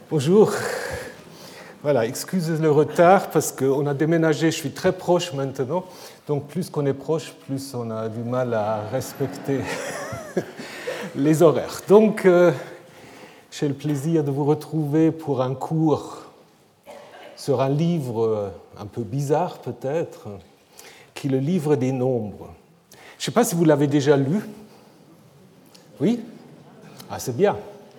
Bonjour. Voilà, excusez le retard parce qu'on a déménagé, je suis très proche maintenant. Donc plus qu'on est proche, plus on a du mal à respecter les horaires. Donc j'ai le plaisir de vous retrouver pour un cours sur un livre un peu bizarre peut-être, qui est le livre des nombres. Je ne sais pas si vous l'avez déjà lu. Oui ? Ah, c'est bien.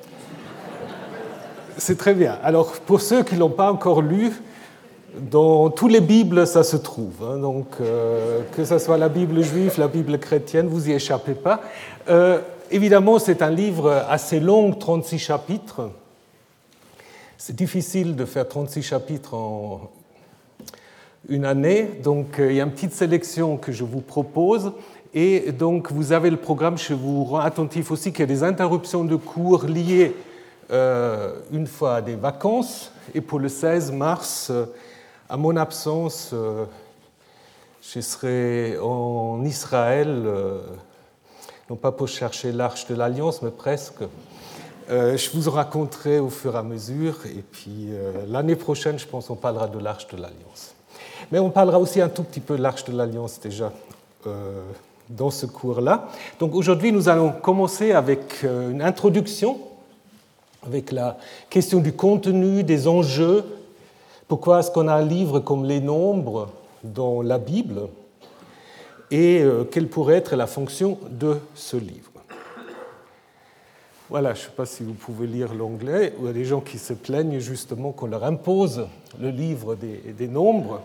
C'est très bien. Alors, pour ceux qui ne l'ont pas encore lu, dans tous les Bibles, ça se trouve. Donc, que ce soit la Bible juive, la Bible chrétienne, vous n'y échappez pas. Évidemment, c'est un livre assez long, 36 chapitres. C'est difficile de faire 36 chapitres en une année. Donc, il y a une petite sélection que je vous propose. Et donc, vous avez le programme, je vous rends attentif aussi qu'il y a des interruptions de cours liées une fois à des vacances. Et pour le 16 mars, à mon absence, je serai en Israël, non pas pour chercher l'Arche de l'Alliance, mais presque. Je vous en raconterai au fur et à mesure. Et puis l'année prochaine, je pense qu'on parlera de l'Arche de l'Alliance. Mais on parlera aussi un tout petit peu de l'Arche de l'Alliance déjà dans ce cours-là. Donc aujourd'hui, nous allons commencer avec une introduction, avec la question du contenu, des enjeux. Pourquoi est-ce qu'on a un livre comme les nombres dans la Bible et quelle pourrait être la fonction de ce livre. Voilà, je ne sais pas si vous pouvez lire l'anglais. Il y a des gens qui se plaignent justement qu'on leur impose le livre des nombres.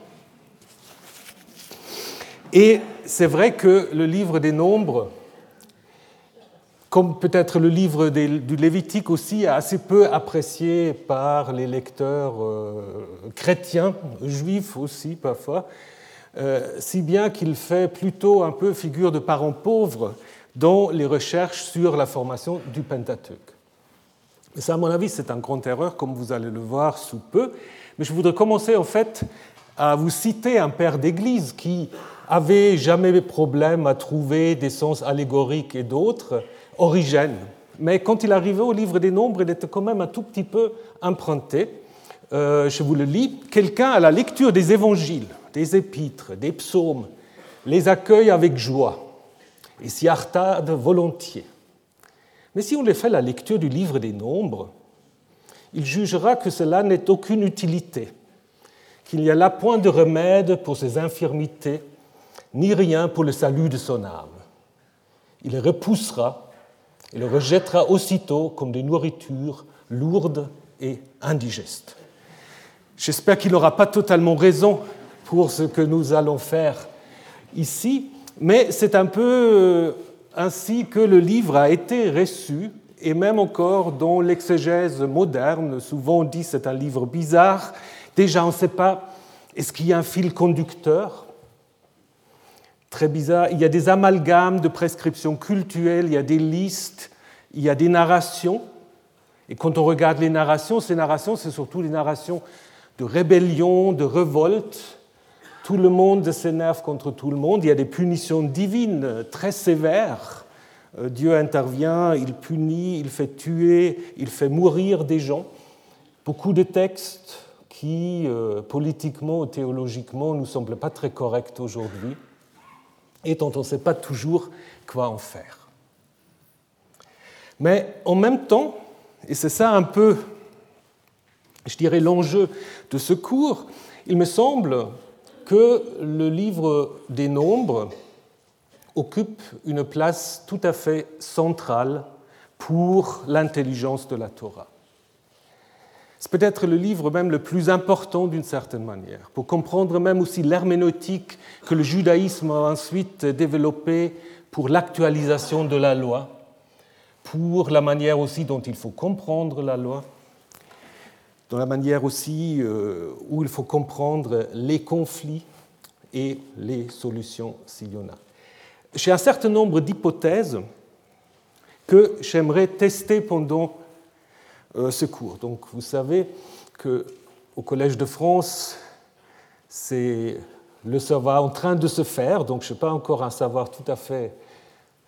Et c'est vrai que le livre des nombres, comme peut-être le livre du Lévitique aussi, est assez peu apprécié par les lecteurs chrétiens, juifs aussi parfois, si bien qu'il fait plutôt un peu figure de parent pauvre dans les recherches sur la formation du Pentateuque. Et ça, à mon avis, c'est une grande erreur, comme vous allez le voir sous peu. Mais je voudrais commencer en fait à vous citer un père d'Église qui avait jamais de problème à trouver des sens allégoriques et d'autres, Origène. Mais quand il arrivait au livre des nombres, il était quand même un tout petit peu emprunté. Je vous le lis. Quelqu'un, à la lecture des évangiles, des épîtres, des psaumes, les accueille avec joie et s'y attarde volontiers. Mais si on les fait la lecture du livre des nombres, il jugera que cela n'est aucune utilité, qu'il n'y a là point de remède pour ses infirmités, ni rien pour le salut de son âme. Il les repoussera et le rejettera aussitôt comme des nourritures lourdes et indigestes. J'espère qu'il n'aura pas totalement raison pour ce que nous allons faire ici, mais c'est un peu ainsi que le livre a été reçu, et même encore dans l'exégèse moderne, souvent on dit que c'est un livre bizarre. Déjà, on ne sait pas, est-ce qu'il y a un fil conducteur ? Très bizarre. Il y a des amalgames de prescriptions cultuelles, il y a des listes, il y a des narrations. Et quand on regarde les narrations, ces narrations, c'est surtout des narrations de rébellion, de révolte. Tout le monde s'énerve contre tout le monde. Il y a des punitions divines très sévères. Dieu intervient, il punit, il fait tuer, il fait mourir des gens. Beaucoup de textes qui, politiquement ou théologiquement, ne nous semblent pas très corrects aujourd'hui, et dont on ne sait pas toujours quoi en faire. Mais en même temps, et c'est ça un peu, je dirais, l'enjeu de ce cours, il me semble que le livre des nombres occupe une place tout à fait centrale pour l'intelligence de la Torah. C'est peut-être le livre même le plus important d'une certaine manière, pour comprendre même aussi l'herméneutique que le judaïsme a ensuite développée pour l'actualisation de la loi, pour la manière aussi dont il faut comprendre la loi, dans la manière aussi où il faut comprendre les conflits et les solutions s'il y en a. J'ai un certain nombre d'hypothèses que j'aimerais tester pendant ce cours. Donc, vous savez qu'au Collège de France, le savoir en train de se faire, donc je n'ai pas encore un savoir tout à fait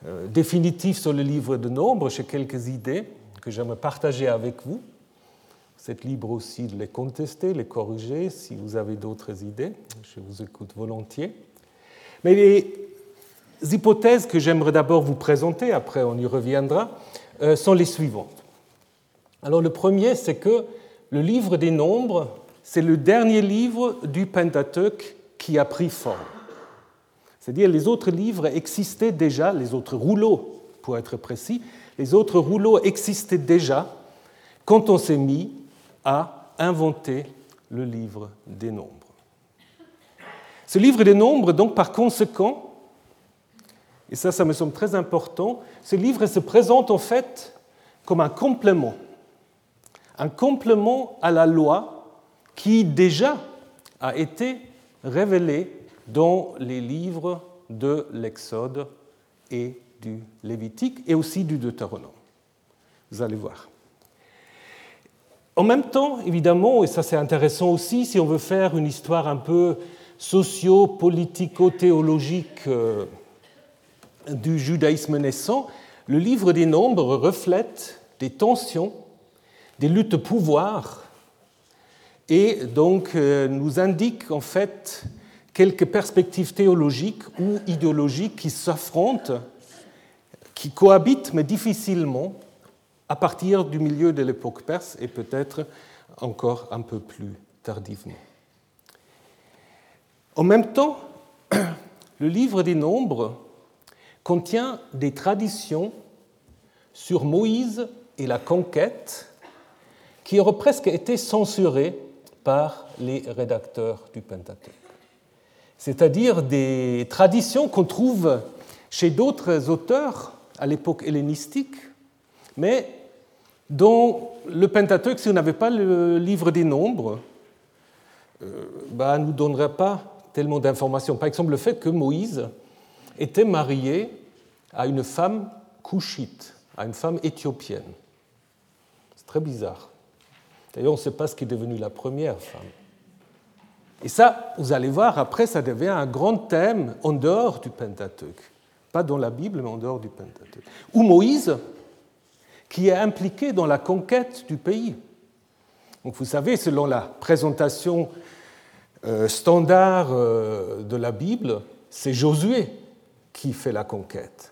définitif sur le livre de nombres, j'ai quelques idées que j'aimerais partager avec vous. Vous êtes libre aussi de les contester, les corriger si vous avez d'autres idées. Je vous écoute volontiers. Mais les hypothèses que j'aimerais d'abord vous présenter, après on y reviendra, sont les suivantes. Alors le premier, c'est que le livre des Nombres, c'est le dernier livre du Pentateuque qui a pris forme. C'est-à-dire les autres livres existaient déjà, les autres rouleaux, pour être précis, les autres rouleaux existaient déjà quand on s'est mis à inventer le livre des Nombres. Ce livre des Nombres, donc par conséquent, et ça me semble très important, ce livre se présente en fait comme un complément à la loi qui déjà a été révélée dans les livres de l'Exode et du Lévitique et aussi du Deutéronome. Vous allez voir. En même temps, évidemment, et ça c'est intéressant aussi, si on veut faire une histoire un peu socio-politico-théologique du judaïsme naissant, le livre des Nombres reflète des tensions, des luttes de pouvoir, et donc nous indique en fait quelques perspectives théologiques ou idéologiques qui s'affrontent, qui cohabitent, mais difficilement, à partir du milieu de l'époque perse et peut-être encore un peu plus tardivement. En même temps, le livre des Nombres contient des traditions sur Moïse et la conquête qui auraient presque été censurées par les rédacteurs du Pentateuque. C'est-à-dire des traditions qu'on trouve chez d'autres auteurs à l'époque hellénistique, mais dont le Pentateuque, si on n'avait pas le livre des Nombres, ne nous donnerait pas tellement d'informations. Par exemple, le fait que Moïse était marié à une femme couchite, à une femme éthiopienne. C'est très bizarre. D'ailleurs, on ne sait pas ce qui est devenu la première femme. Et ça, vous allez voir, après, ça devient un grand thème en dehors du Pentateuque. Pas dans la Bible, mais en dehors du Pentateuque. Ou Moïse, qui est impliqué dans la conquête du pays. Donc, vous savez, selon la présentation standard de la Bible, c'est Josué qui fait la conquête.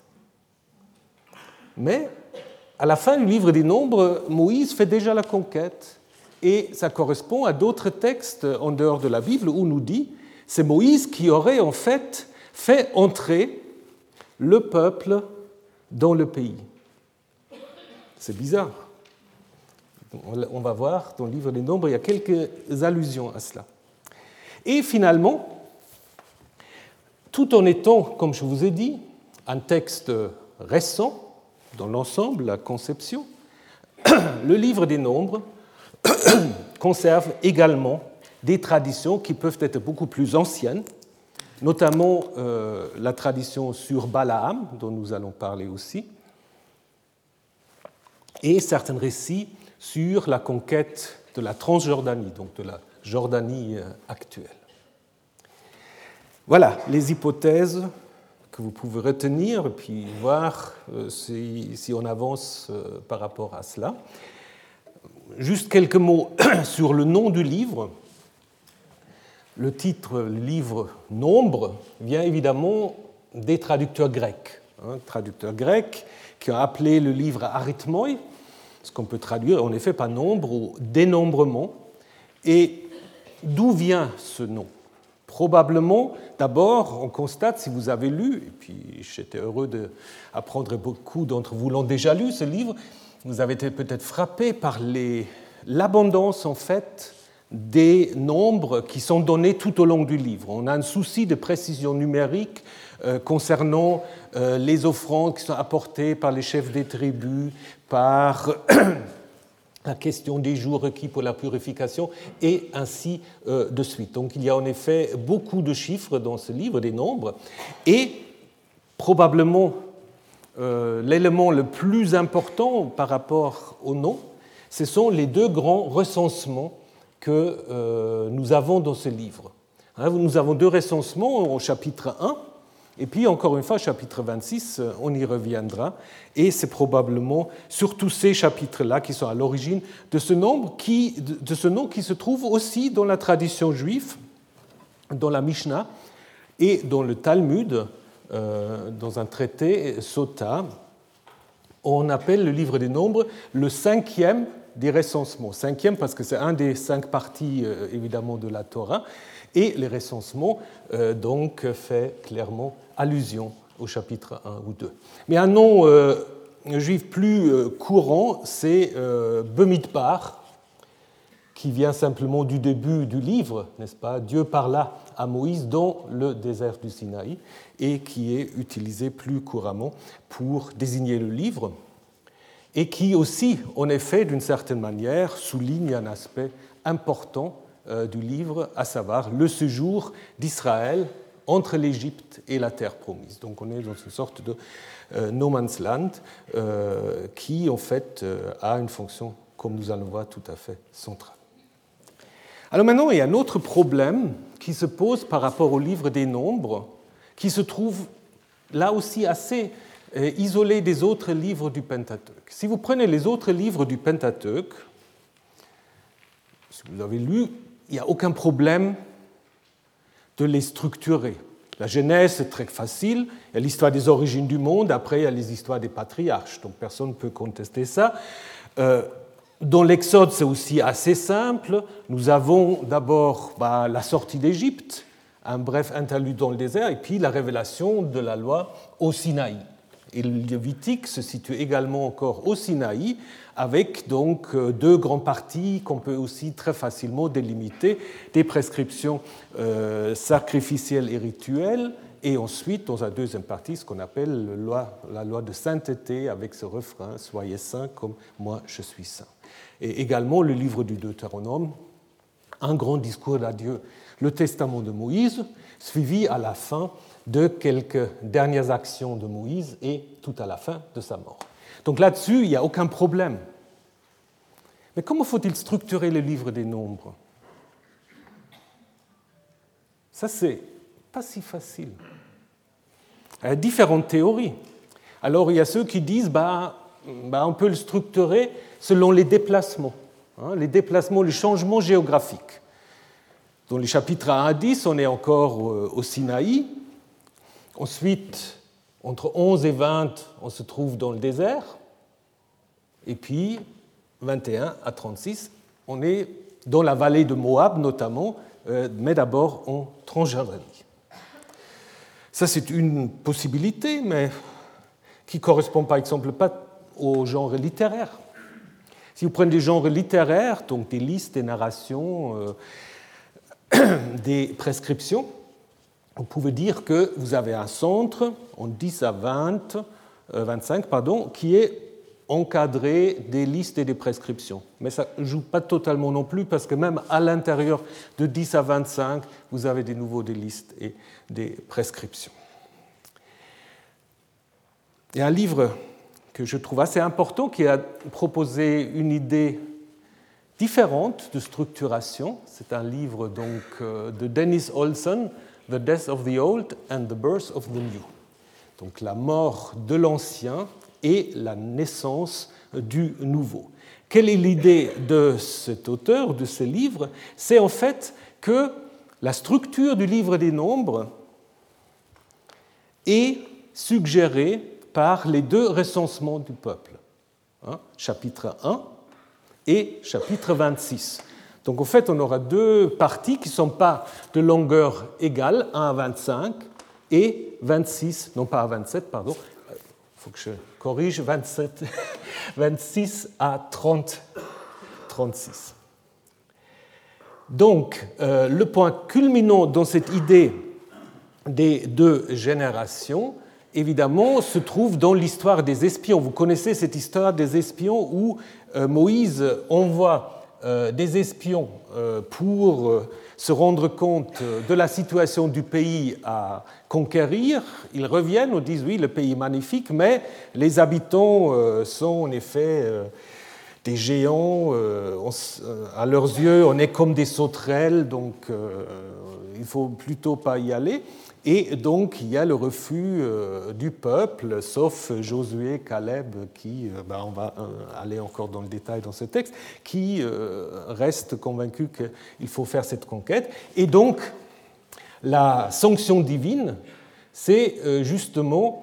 Mais à la fin du livre des Nombres, Moïse fait déjà la conquête. Et ça correspond à d'autres textes en dehors de la Bible où on nous dit c'est Moïse qui aurait en fait entrer le peuple dans le pays. C'est bizarre. On va voir dans le livre des Nombres, il y a quelques allusions à cela. Et finalement, tout en étant, comme je vous ai dit, un texte récent dans l'ensemble, la conception, le livre des Nombres conserve également des traditions qui peuvent être beaucoup plus anciennes, notamment la tradition sur Balaam, dont nous allons parler aussi, et certains récits sur la conquête de la Transjordanie, donc de la Jordanie actuelle. Voilà les hypothèses que vous pouvez retenir et puis voir si on avance par rapport à cela. Juste quelques mots sur le nom du livre. Le titre, le livre Nombre, vient évidemment des traducteurs grecs. Traducteurs grecs qui ont appelé le livre arithmoi, ce qu'on peut traduire en effet par nombre ou dénombrement. Et d'où vient ce nom ? Probablement, d'abord, on constate, si vous avez lu, et puis j'étais heureux d'apprendre, beaucoup d'entre vous l'ont déjà lu, ce livre, vous avez été peut-être frappé par l'abondance, en fait, des nombres qui sont donnés tout au long du livre. On a un souci de précision numérique concernant les offrandes qui sont apportées par les chefs des tribus, par la question des jours requis pour la purification, et ainsi de suite. Donc il y a en effet beaucoup de chiffres dans ce livre des nombres, et probablement l'élément le plus important par rapport au nom, ce sont les deux grands recensements que nous avons dans ce livre. Nous avons deux recensements au chapitre 1, Et puis, encore une fois, chapitre 26, on y reviendra, et c'est probablement surtout ces chapitres-là qui sont à l'origine de ce nom qui se trouve aussi dans la tradition juive, dans la Mishnah et dans le Talmud, dans un traité Sota. On appelle le livre des nombres le 5e des recensements. 5e parce que c'est un des 5 parties, évidemment, de la Torah, et les recensements, donc, fait clairement allusion au chapitre 1 ou 2. Mais un nom juif plus courant, c'est Bemidbar, qui vient simplement du début du livre, n'est-ce pas? Dieu parla à Moïse dans le désert du Sinaï, et qui est utilisé plus couramment pour désigner le livre, et qui aussi, en effet, d'une certaine manière, souligne un aspect important du livre, à savoir le séjour d'Israël entre l'Égypte et la terre promise. Donc on est dans une sorte de no man's land qui, en fait, a une fonction, comme nous allons voir, tout à fait centrale. Alors maintenant, il y a un autre problème qui se pose par rapport au livre des Nombres, qui se trouve là aussi assez isolé des autres livres du Pentateuque. Si vous prenez les autres livres du Pentateuque, si vous avez lu, il n'y a aucun problème de les structurer. La Genèse, c'est très facile. Il y a l'histoire des origines du monde. Après, il y a les histoires des patriarches. Donc, personne ne peut contester ça. Dans l'Exode, c'est aussi assez simple. Nous avons d'abord la sortie d'Égypte, un bref interlude dans le désert, et puis la révélation de la loi au Sinaï. Et le Lévitique se situe également encore au Sinaï, avec donc 2 grandes parties qu'on peut aussi très facilement délimiter, des prescriptions sacrificielles et rituelles, et ensuite, dans la deuxième partie, ce qu'on appelle la loi de sainteté, avec ce refrain « Soyez saints comme moi je suis saint ». Et également le livre du Deutéronome, un grand discours d'adieu, le testament de Moïse, suivi à la fin de quelques dernières actions de Moïse et tout à la fin de sa mort. Donc là-dessus, il n'y a aucun problème. Mais comment faut-il structurer le livre des Nombres? Ça, c'est pas si facile. Il y a différentes théories. Alors, il y a ceux qui disent on peut le structurer selon les déplacements, les changements géographiques. Dans les chapitres 1 à 10, on est encore au Sinaï. Ensuite, entre 11 et 20, on se trouve dans le désert. Et puis, 21 à 36, on est dans la vallée de Moab notamment, mais d'abord en Transjordanie. Ça, c'est une possibilité, mais qui ne correspond par exemple pas au genre littéraire. Si vous prenez des genres littéraires, donc des listes, des narrations, des prescriptions, vous pouvez dire que vous avez un centre en 10 à 25, qui est encadré des listes et des prescriptions. Mais ça ne joue pas totalement non plus, parce que même à l'intérieur de 10 à 25, vous avez de nouveau des listes et des prescriptions. Il y a un livre que je trouve assez important qui a proposé une idée différente de structuration. C'est un livre donc de Dennis Olson, The Death of the Old and the Birth of the New. Donc la mort de l'ancien et la naissance du nouveau. Quelle est l'idée de cet auteur, de ce livre? C'est en fait que la structure du livre des Nombres est suggérée par les 2 recensements du peuple, chapitre 1 et chapitre 26. Donc en fait, on aura 2 parties qui ne sont pas de longueur égale, 1 à 25 et 26, non pas à 27, pardon, il faut que je corrige, 26 à 36. Donc, le point culminant dans cette idée des 2 générations, évidemment, se trouve dans l'histoire des espions. Vous connaissez cette histoire des espions où Moïse envoie des espions pour se rendre compte de la situation du pays à conquérir. Ils reviennent, on dit oui, le pays est magnifique, mais les habitants sont en effet des géants. À leurs yeux, on est comme des sauterelles, donc il ne faut plutôt pas y aller. Et donc, il y a le refus du peuple, sauf Josué, Caleb, qui, on va aller encore dans le détail dans ce texte, qui restent convaincus qu'il faut faire cette conquête. Et donc, la sanction divine, c'est justement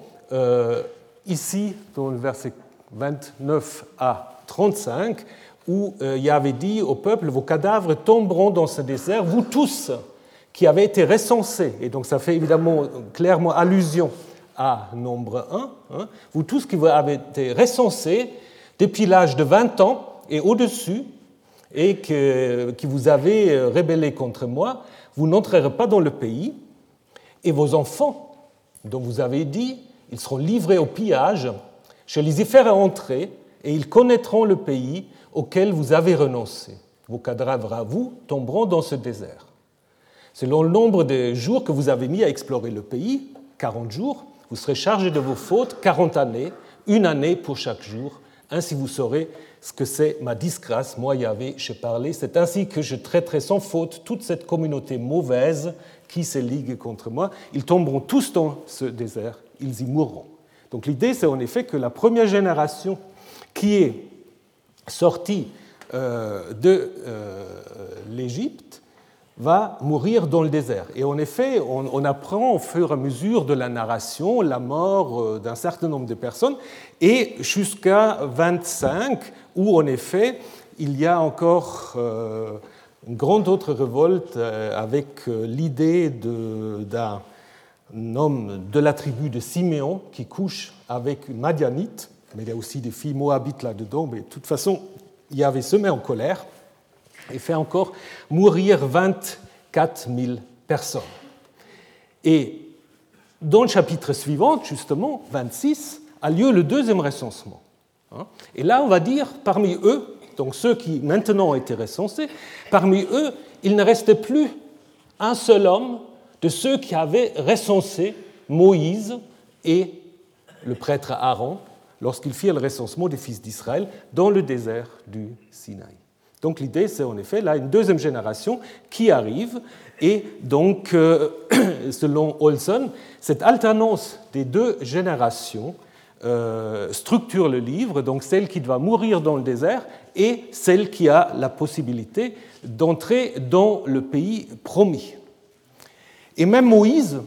ici, dans le verset 29 à 35, où Yahvé dit au peuple, vos cadavres tomberont dans ce désert, vous tous qui avez été recensés, et donc ça fait évidemment clairement allusion à nombre 1, vous tous qui avez été recensés depuis l'âge de 20 ans et au-dessus, et qui vous avez rébellé contre moi, vous n'entrerez pas dans le pays, et vos enfants, dont vous avez dit, ils seront livrés au pillage, je les y ferai entrer, et ils connaîtront le pays auquel vous avez renoncé. Vos cadavres à vous tomberont dans ce désert. Selon le nombre de jours que vous avez mis à explorer le pays, 40 jours, vous serez chargé de vos fautes 40 années, une année pour chaque jour. Ainsi vous saurez ce que c'est ma disgrâce, moi Yahvé, j'ai parlé. C'est ainsi que je traiterai sans faute toute cette communauté mauvaise qui se ligue contre moi. Ils tomberont tous dans ce désert, ils y mourront. Donc l'idée, c'est en effet que la première génération qui est sortie de l'Égypte va mourir dans le désert. Et en effet, on apprend au fur et à mesure de la narration la mort d'un certain nombre de personnes, et jusqu'à 25, où en effet, il y a encore une grande autre révolte avec l'idée d'un homme de la tribu de Siméon qui couche avec une Madianite, mais il y a aussi des filles moabites là-dedans, mais de toute façon, Yahvé se met en colère et fait encore mourir 24 000 personnes. Et dans le chapitre suivant, justement, 26, a lieu le deuxième recensement. Et là, on va dire, parmi eux, donc ceux qui maintenant ont été recensés, parmi eux, il ne restait plus un seul homme de ceux qui avaient recensé Moïse et le prêtre Aaron lorsqu'ils firent le recensement des fils d'Israël dans le désert du Sinaï. Donc l'idée, c'est en effet là une deuxième génération qui arrive, et donc, selon Olson, cette alternance des deux générations structure le livre, donc celle qui doit mourir dans le désert et celle qui a la possibilité d'entrer dans le pays promis. Et même Moïse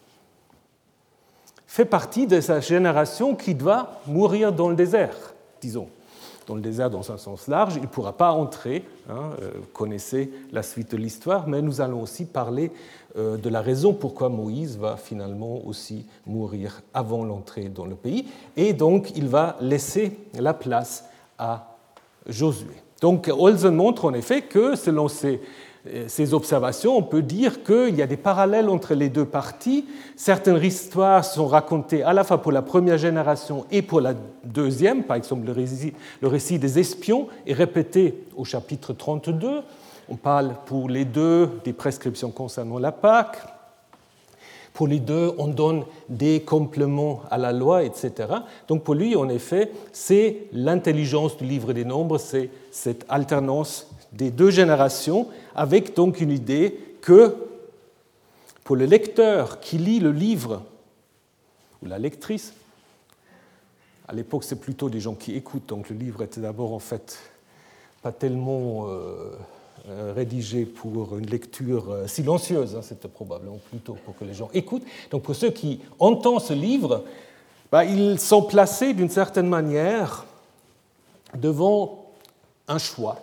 fait partie de sa génération qui doit mourir dans le désert, disons. Dans le désert dans un sens large, il ne pourra pas entrer, vous connaissez la suite de l'histoire, mais nous allons aussi parler de la raison pourquoi Moïse va finalement aussi mourir avant l'entrée dans le pays, et donc il va laisser la place à Josué. Donc Olson montre en effet que selon ces observations, on peut dire qu'il y a des parallèles entre les deux parties. Certaines histoires sont racontées à la fois pour la première génération et pour la deuxième. Par exemple, le récit des espions est répété au chapitre 32. On parle pour les deux des prescriptions concernant la Pâque. Pour les deux, on donne des compléments à la loi, etc. Donc pour lui, en effet, c'est l'intelligence du livre des Nombres, c'est cette alternance des deux générations, avec donc une idée que pour le lecteur qui lit le livre, ou la lectrice, à l'époque c'est plutôt des gens qui écoutent, donc le livre était d'abord en fait pas tellement rédigé pour une lecture silencieuse, c'était probablement plutôt pour que les gens écoutent. Donc pour ceux qui entendent ce livre, ils sont placés d'une certaine manière devant un choix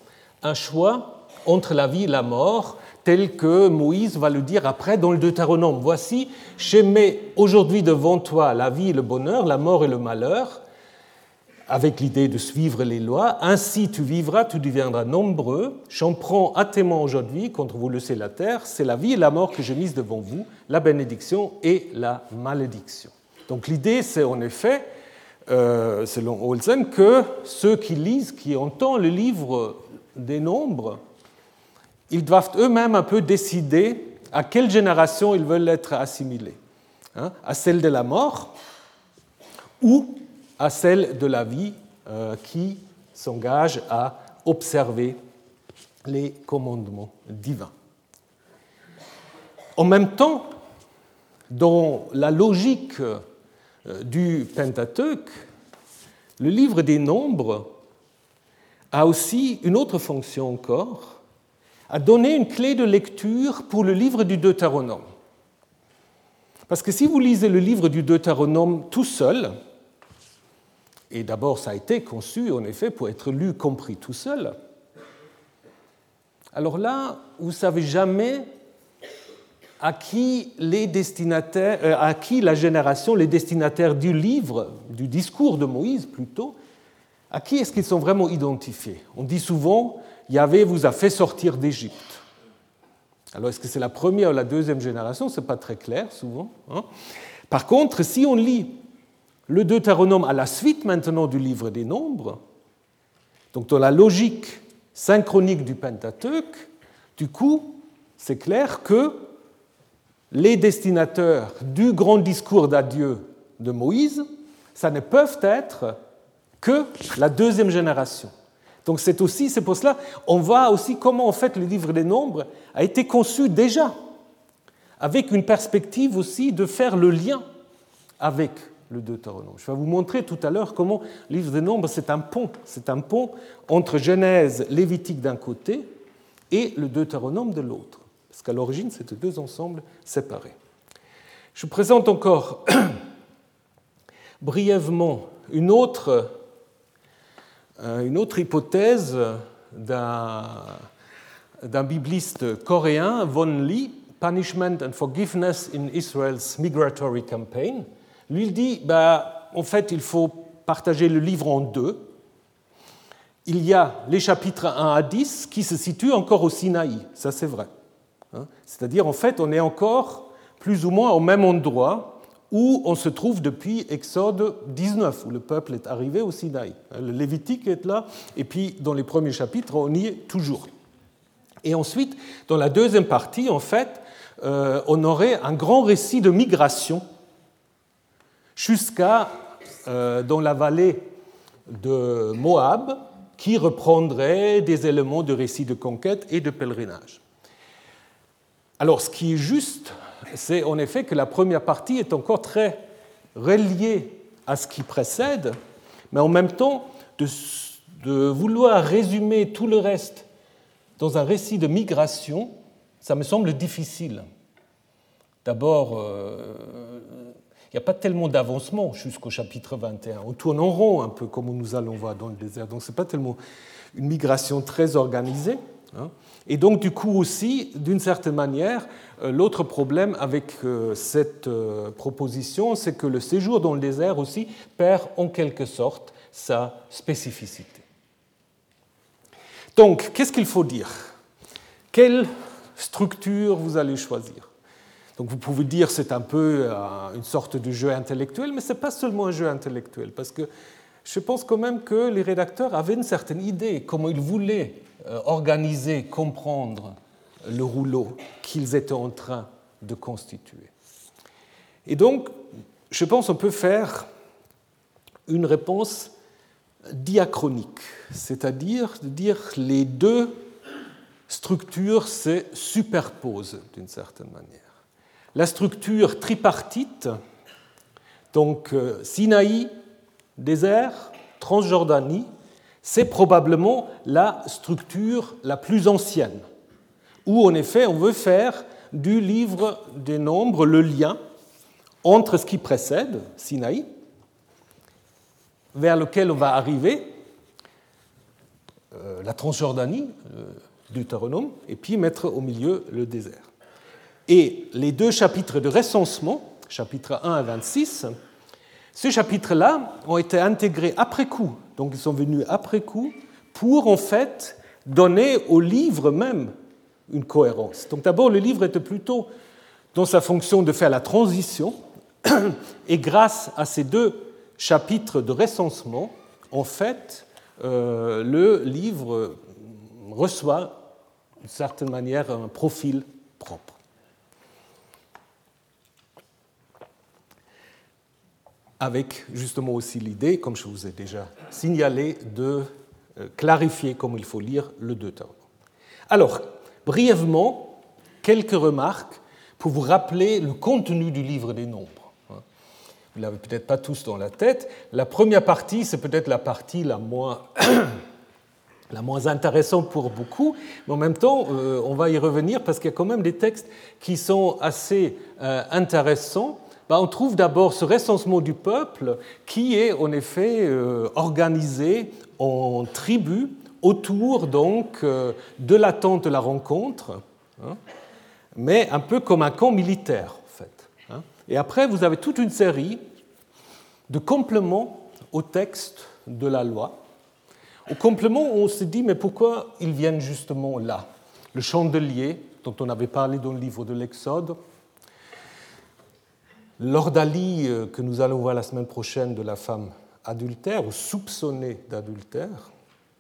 entre la vie et la mort, tel que Moïse va le dire après dans le Deutéronome. Voici, je mets aujourd'hui devant toi la vie et le bonheur, la mort et le malheur, avec l'idée de suivre les lois. Ainsi tu vivras, tu deviendras nombreux. J'en prends à témoin aujourd'hui contre vous laisser la terre. C'est la vie et la mort que j'ai mise devant vous, la bénédiction et la malédiction. Donc l'idée, c'est en effet, selon Olson, que ceux qui lisent, qui entendent le livre des Nombres, ils doivent eux-mêmes un peu décider à quelle génération ils veulent être assimilés, à celle de la mort ou à celle de la vie qui s'engage à observer les commandements divins. En même temps, dans la logique du Pentateuque, le livre des Nombres a aussi une autre fonction encore, à donner une clé de lecture pour le livre du Deutéronome. Parce que si vous lisez le livre du Deutéronome tout seul, et d'abord ça a été conçu en effet pour être lu, compris tout seul, alors là, vous ne savez jamais à qui les destinataires du livre, du discours de Moïse plutôt, à qui est-ce qu'ils sont vraiment identifiés. On dit souvent, Yahvé vous a fait sortir d'Égypte. Alors est-ce que c'est la première ou la deuxième génération? Ce n'est pas très clair souvent. Par contre, si on lit le Deutéronome à la suite maintenant du livre des Nombres, donc dans la logique synchronique du Pentateuque, du coup, c'est clair que les destinataires du grand discours d'adieu de Moïse, ça ne peuvent être que la deuxième génération. Donc c'est pour cela, on voit aussi comment en fait le livre des Nombres a été conçu déjà, avec une perspective aussi de faire le lien avec le Deutéronome. Je vais vous montrer tout à l'heure comment le livre des Nombres, c'est un pont entre Genèse, Lévitique d'un côté et le Deutéronome de l'autre. Parce qu'à l'origine, c'était deux ensembles séparés. Je vous présente encore brièvement une autre hypothèse d'un bibliste coréen, Won Lee, Punishment and Forgiveness in Israel's Migratory Campaign. Lui, il dit, en fait, il faut partager le livre en deux. Il y a les chapitres 1 à 10 qui se situent encore au Sinaï, ça c'est vrai. C'est-à-dire, en fait, on est encore plus ou moins au même endroit où on se trouve depuis Exode 19, où le peuple est arrivé au Sinaï. Le Lévitique est là, et puis dans les premiers chapitres, on y est toujours. Et ensuite, dans la deuxième partie, en fait, on aurait un grand récit de migration jusqu'à dans la vallée de Moab, qui reprendrait des éléments de récit de conquête et de pèlerinage. Alors, ce qui est juste, c'est en effet que la première partie est encore très reliée à ce qui précède, mais en même temps, de vouloir résumer tout le reste dans un récit de migration, ça me semble difficile. D'abord, il n'y a pas tellement d'avancement jusqu'au chapitre 21. On tourne en rond un peu comme nous allons voir dans le désert. Donc ce n'est pas tellement une migration très organisée. Et donc du coup aussi, d'une certaine manière, l'autre problème avec cette proposition, c'est que le séjour dans le désert aussi perd en quelque sorte sa spécificité. Donc, qu'est-ce qu'il faut dire? Quelle structure vous allez choisir? Donc vous pouvez dire que c'est un peu une sorte de jeu intellectuel, mais ce n'est pas seulement un jeu intellectuel, parce que je pense quand même que les rédacteurs avaient une certaine idée, comment ils voulaient organiser, comprendre le rouleau qu'ils étaient en train de constituer. Et donc, je pense qu'on peut faire une réponse diachronique, c'est-à-dire de dire les deux structures se superposent d'une certaine manière. La structure tripartite, donc Sinaï, désert, Transjordanie, c'est probablement la structure la plus ancienne, où en effet on veut faire du livre des Nombres le lien entre ce qui précède, Sinaï, vers lequel on va arriver, la Transjordanie, Deutéronome, et puis mettre au milieu le désert. Et les deux chapitres de recensement, chapitres 1 à 26, ces chapitres-là ont été intégrés après coup, donc ils sont venus après coup, pour en fait donner au livre même une cohérence. Donc d'abord, le livre était plutôt dans sa fonction de faire la transition, et grâce à ces deux chapitres de recensement, en fait, le livre reçoit d'une certaine manière un profil propre. Avec justement aussi l'idée, comme je vous ai déjà signalé, de clarifier comment il faut lire le Deutéronome. Alors, brièvement, quelques remarques pour vous rappeler le contenu du livre des Nombres. Vous ne l'avez peut-être pas tous dans la tête. La première partie, c'est peut-être la partie la moins intéressante pour beaucoup, mais en même temps, on va y revenir parce qu'il y a quand même des textes qui sont assez intéressants. On trouve d'abord ce recensement du peuple qui est en effet organisé en tribus autour donc de la tente de la rencontre, mais un peu comme un camp militaire en fait. Et après, vous avez toute une série de compléments au texte de la loi. Au complément, on se dit, mais pourquoi ils viennent justement là? Le chandelier, dont on avait parlé dans le livre de l'Exode, l'ordalie que nous allons voir la semaine prochaine de la femme adultère ou soupçonnée d'adultère.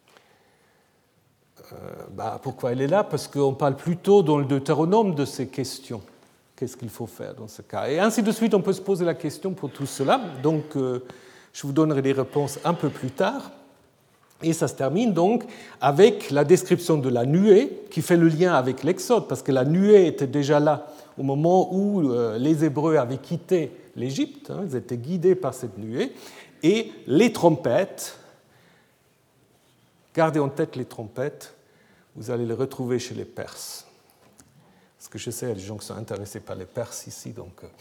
Pourquoi elle est là? Parce qu'on parle plutôt dans le Deutéronome de ces questions. Qu'est-ce qu'il faut faire dans ce cas? Et ainsi de suite, on peut se poser la question pour tout cela. Donc, je vous donnerai des réponses un peu plus tard. Et ça se termine donc avec la description de la nuée qui fait le lien avec l'Exode, parce que la nuée était déjà là au moment où les Hébreux avaient quitté l'Égypte. Ils étaient guidés par cette nuée. Et les trompettes, gardez en tête les trompettes, vous allez les retrouver chez les Perses. Parce que je sais, il y a des gens qui sont intéressés par les Perses ici.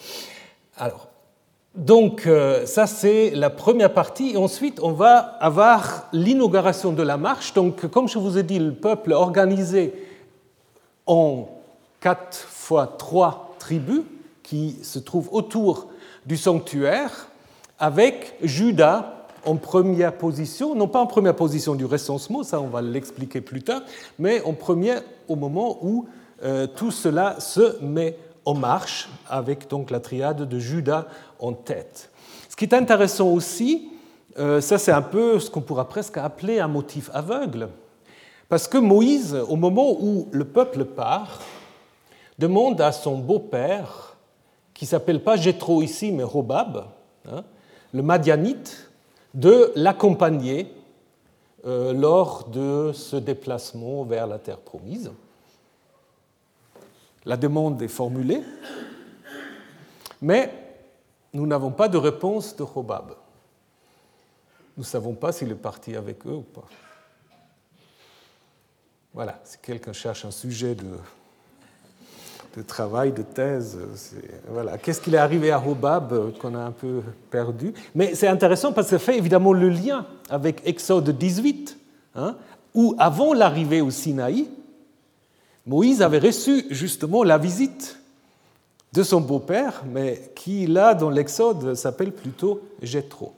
Donc, ça, c'est la première partie. Et ensuite, on va avoir l'inauguration de la marche. Donc, comme je vous ai dit, le peuple est organisé en 4 fois 3 tribus qui se trouvent autour du sanctuaire, avec Juda en première position, non pas en première position du recensement, ça on va l'expliquer plus tard, mais en première au moment où tout cela se met en marche, avec donc la triade de Juda en tête. Ce qui est intéressant aussi, ça c'est un peu ce qu'on pourra presque appeler un motif aveugle, parce que Moïse, au moment où le peuple part, demande à son beau-père, qui ne s'appelle pas Jéthro ici, mais Hobab, le Madianite, de l'accompagner lors de ce déplacement vers la terre promise. La demande est formulée, mais nous n'avons pas de réponse de Hobab. Nous ne savons pas s'il est parti avec eux ou pas. Voilà, si quelqu'un cherche un sujet de travail, de thèse, voilà. Qu'est-ce qu'il est arrivé à Hobab qu'on a un peu perdu? Mais c'est intéressant parce que ça fait évidemment le lien avec Exode 18, où avant l'arrivée au Sinaï, Moïse avait reçu justement la visite de son beau-père, mais qui, là, dans l'Exode, s'appelle plutôt Jéthro.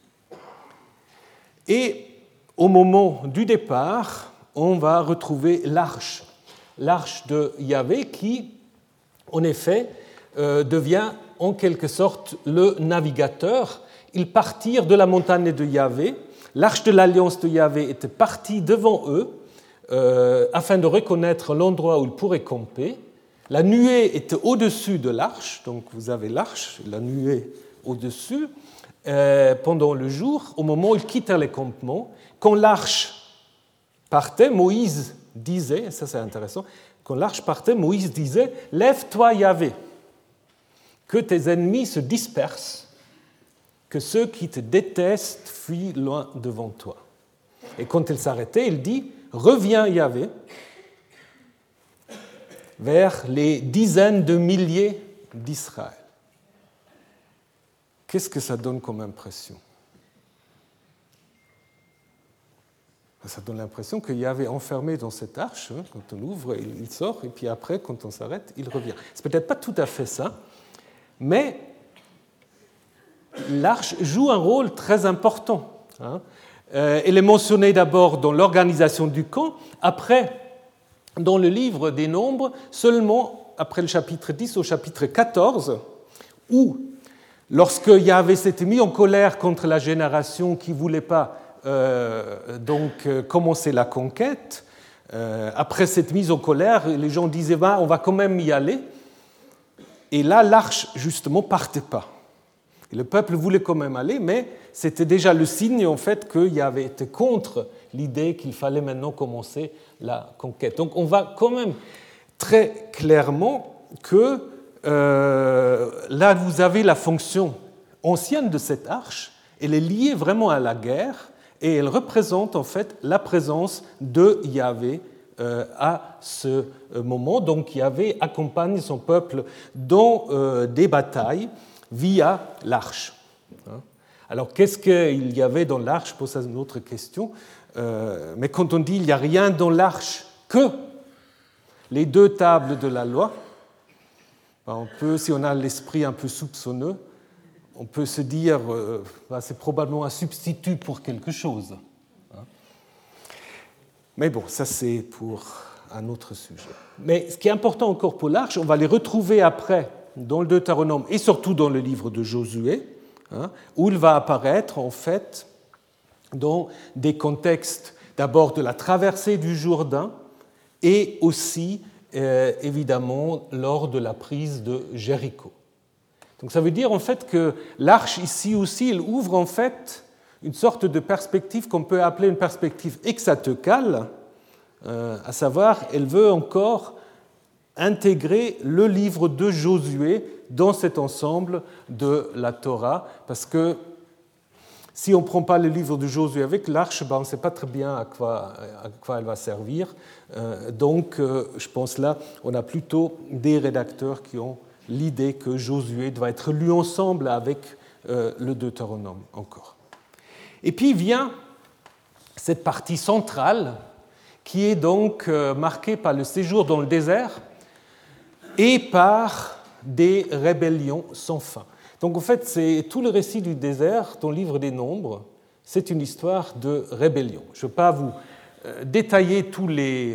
Et au moment du départ, on va retrouver l'arche de Yahvé qui, en effet, devient en quelque sorte le navigateur. Ils partirent de la montagne de Yahvé. L'arche de l'alliance de Yahvé était partie devant eux afin de reconnaître l'endroit où ils pourraient camper. La nuée était au-dessus de l'arche, donc vous avez l'arche, la nuée au-dessus, pendant le jour, au moment où ils quittèrent les campements. Quand l'arche partait, Moïse disait, et ça c'est intéressant, quand l'arche partait, Moïse disait « Lève-toi, Yahvé, que tes ennemis se dispersent, que ceux qui te détestent fuient loin devant toi. » Et quand il s'arrêtait, il dit « Reviens, Yahvé, vers les dizaines de milliers d'Israël. » Qu'est-ce que ça donne comme impression? Ça donne l'impression qu'il y avait enfermé dans cette arche, quand on ouvre, il sort, et puis après, quand on s'arrête, il revient. C'est peut-être pas tout à fait ça, mais l'arche joue un rôle très important. Elle est mentionnée d'abord dans l'organisation du camp, après, dans le livre des Nombres, seulement après le chapitre 10 au chapitre 14, où, lorsque Yahvé s'était mis en colère contre la génération qui ne voulait pas commencer la conquête, après cette mise en colère, les gens disaient on va quand même y aller. Et là, l'arche, justement, partait pas. Et le peuple voulait quand même aller, mais c'était déjà le signe, en fait, qu'il y avait été contre l'idée qu'il fallait maintenant commencer la conquête. Donc on voit quand même très clairement que là vous avez la fonction ancienne de cette arche, elle est liée vraiment à la guerre et elle représente en fait la présence de Yahvé à ce moment. Donc Yahvé accompagne son peuple dans des batailles via l'arche. Alors qu'est-ce qu'il y avait dans l'arche? Pour ça, c'est une autre question. Mais quand on dit il n'y a rien dans l'arche que les 2 tables de la loi, on peut, si on a l'esprit un peu soupçonneux, on peut se dire c'est probablement un substitut pour quelque chose. Mais bon, ça c'est pour un autre sujet. Mais ce qui est important encore pour l'arche, on va les retrouver après dans le Deutéronome et surtout dans le livre de Josué, où il va apparaître en fait dans des contextes d'abord de la traversée du Jourdain et aussi évidemment lors de la prise de Jéricho. Donc ça veut dire en fait que l'arche ici aussi, elle ouvre en fait une sorte de perspective qu'on peut appeler une perspective exateucale, à savoir, elle veut encore intégrer le livre de Josué dans cet ensemble de la Torah, parce que si on ne prend pas le livre de Josué avec l'arche, on ne sait pas très bien à quoi elle va servir. Donc je pense là, on a plutôt des rédacteurs qui ont l'idée que Josué doit être lu ensemble avec le Deutéronome encore. Et puis vient cette partie centrale qui est donc marquée par le séjour dans le désert et par des rébellions sans fin. Donc en fait, c'est tout le récit du désert dans le livre des Nombres, c'est une histoire de rébellion. Je ne vais pas vous détailler tous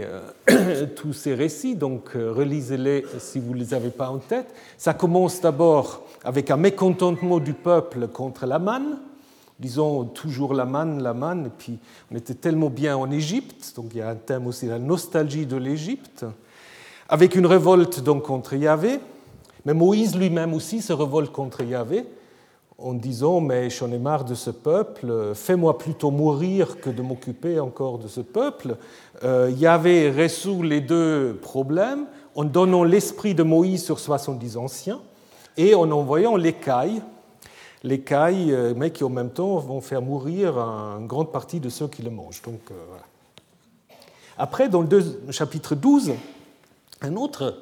ces récits, donc relisez-les si vous ne les avez pas en tête. Ça commence d'abord avec un mécontentement du peuple contre la manne. Disons toujours la manne, et puis on était tellement bien en Égypte, donc il y a un thème aussi, la nostalgie de l'Égypte, avec une révolte donc contre Yahvé, mais Moïse lui-même aussi se révolte contre Yahvé, en disant « mais j'en ai marre de ce peuple, fais-moi plutôt mourir que de m'occuper encore de ce peuple ». Yahvé résout les 2 problèmes en donnant l'esprit de Moïse sur 70 anciens et en envoyant l'écaille, mais qui en même temps vont faire mourir une grande partie de ceux qui le mangent. Donc, voilà. Après, dans le chapitre 12, une autre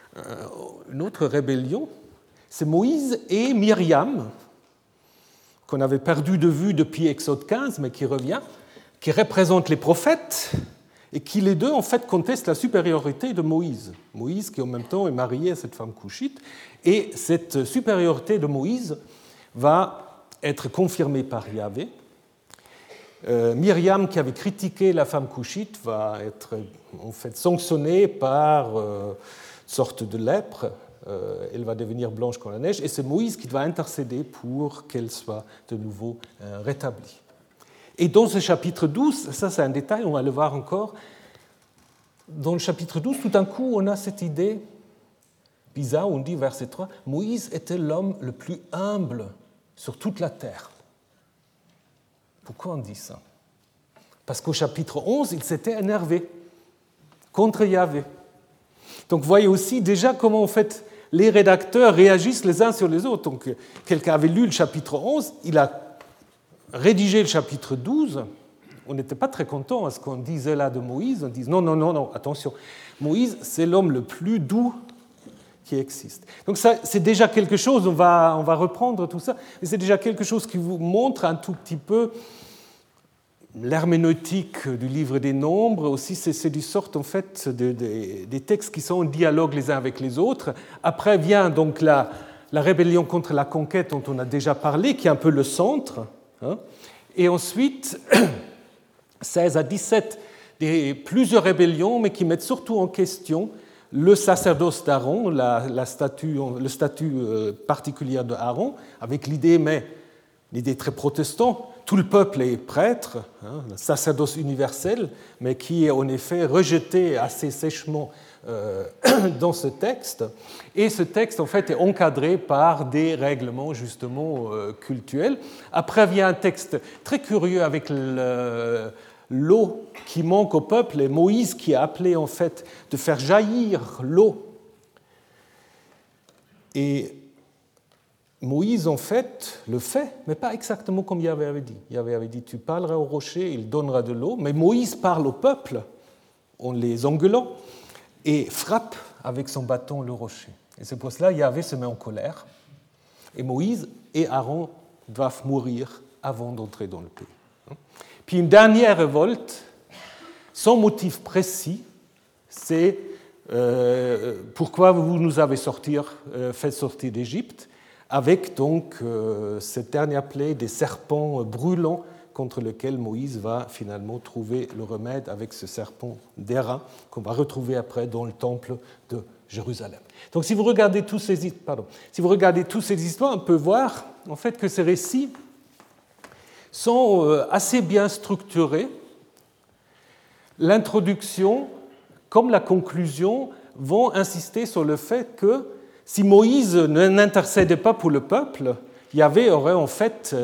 rébellion, c'est Moïse et Myriam, qu'on avait perdu de vue depuis Exode 15, mais qui revient, qui représente les prophètes, et qui les 2, en fait, contestent la supériorité de Moïse. Moïse, qui en même temps est marié à cette femme couchite, et cette supériorité de Moïse va être confirmée par Yahvé. Myriam, qui avait critiqué la femme couchite, va être en fait sanctionnée par une sorte de lèpre. Elle va devenir blanche comme la neige, et c'est Moïse qui va intercéder pour qu'elle soit de nouveau rétablie. Et dans ce chapitre 12, ça c'est un détail, on va le voir encore, dans le chapitre 12, tout d'un coup, on a cette idée bizarre, on dit verset 3, Moïse était l'homme le plus humble sur toute la terre. Pourquoi on dit ça? Parce qu'au chapitre 11, il s'était énervé contre Yahvé. Donc vous voyez aussi déjà comment en fait, les rédacteurs réagissent les uns sur les autres. Donc quelqu'un avait lu le chapitre 11, il a rédigé le chapitre 12. On n'était pas très content à ce qu'on disait là de Moïse. On disait non, attention, Moïse c'est l'homme le plus doux qui existe. Donc ça, c'est déjà quelque chose, on va reprendre tout ça, mais c'est déjà quelque chose qui vous montre un tout petit peu l'herméneutique du livre des Nombres. Aussi, c'est du sorte en fait des textes qui sont en dialogue les uns avec les autres. Après vient donc la rébellion contre la conquête dont on a déjà parlé, qui est un peu le centre. Et ensuite, 16 à 17, plusieurs rébellions, mais qui mettent surtout en question le sacerdoce d'Aaron, le statut particulier de Aaron, avec l'idée très protestante, tout le peuple est prêtre, le sacerdoce universel, mais qui est en effet rejeté assez sèchement dans ce texte. Et ce texte, en fait, est encadré par des règlements, justement, cultuels. Après vient un texte très curieux avec le l'eau qui manque au peuple, et Moïse qui a appelé en fait de faire jaillir l'eau. Et Moïse, en fait, le fait, mais pas exactement comme Yahvé avait dit. Yahvé avait dit, tu parleras au rocher, il donnera de l'eau. Mais Moïse parle au peuple en les engueulant et frappe avec son bâton le rocher. Et c'est pour cela que Yahvé se met en colère. Et Moïse et Aaron doivent mourir avant d'entrer dans le pays. Puis une dernière révolte, sans motif précis, c'est pourquoi vous nous avez fait sortir d'Égypte, avec donc cette dernière plaie des serpents brûlants contre lequel Moïse va finalement trouver le remède avec ce serpent d'airain qu'on va retrouver après dans le temple de Jérusalem. Donc si vous regardez tous ces histoires, on peut voir en fait que ces récits sont assez bien structurés. L'introduction comme la conclusion vont insister sur le fait que si Moïse n'intercédait pas pour le peuple, Yahvé aurait en fait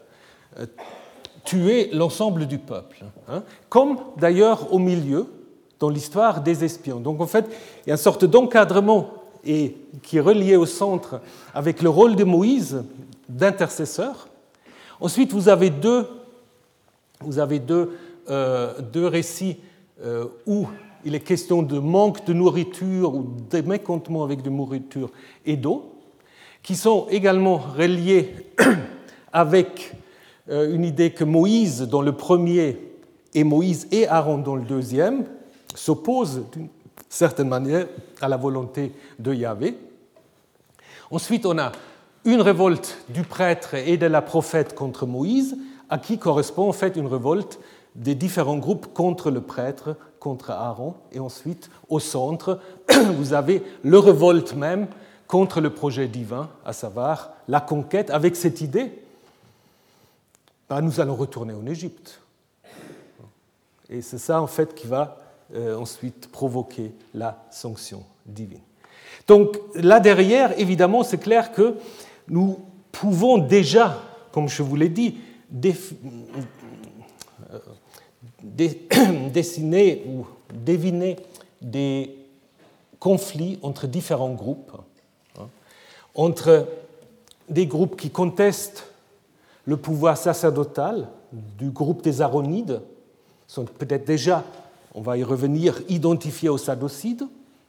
tué l'ensemble du peuple. Comme d'ailleurs au milieu, dans l'histoire des espions. Donc en fait, il y a une sorte d'encadrement qui est relié au centre avec le rôle de Moïse d'intercesseur. Ensuite, vous avez deux récits où il est question de manque de nourriture ou de mécontentement avec de nourriture et d'eau, qui sont également reliés avec une idée que Moïse dans le premier et Moïse et Aaron dans le deuxième s'opposent d'une certaine manière à la volonté de Yahvé. Ensuite, on a une révolte du prêtre et de la prophète contre Moïse, à qui correspond en fait une révolte des différents groupes contre le prêtre, contre Aaron, et ensuite, au centre, vous avez le révolte même contre le projet divin, à savoir la conquête, avec cette idée, nous allons retourner en Égypte. Et c'est ça, en fait, qui va ensuite provoquer la sanction divine. Donc, là derrière, évidemment, c'est clair que nous pouvons déjà, comme je vous l'ai dit, dessiner ou deviner des conflits entre différents groupes, entre des groupes qui contestent le pouvoir sacerdotal du groupe des Aaronides, sont peut-être déjà, on va y revenir, identifiés aux Sadducides.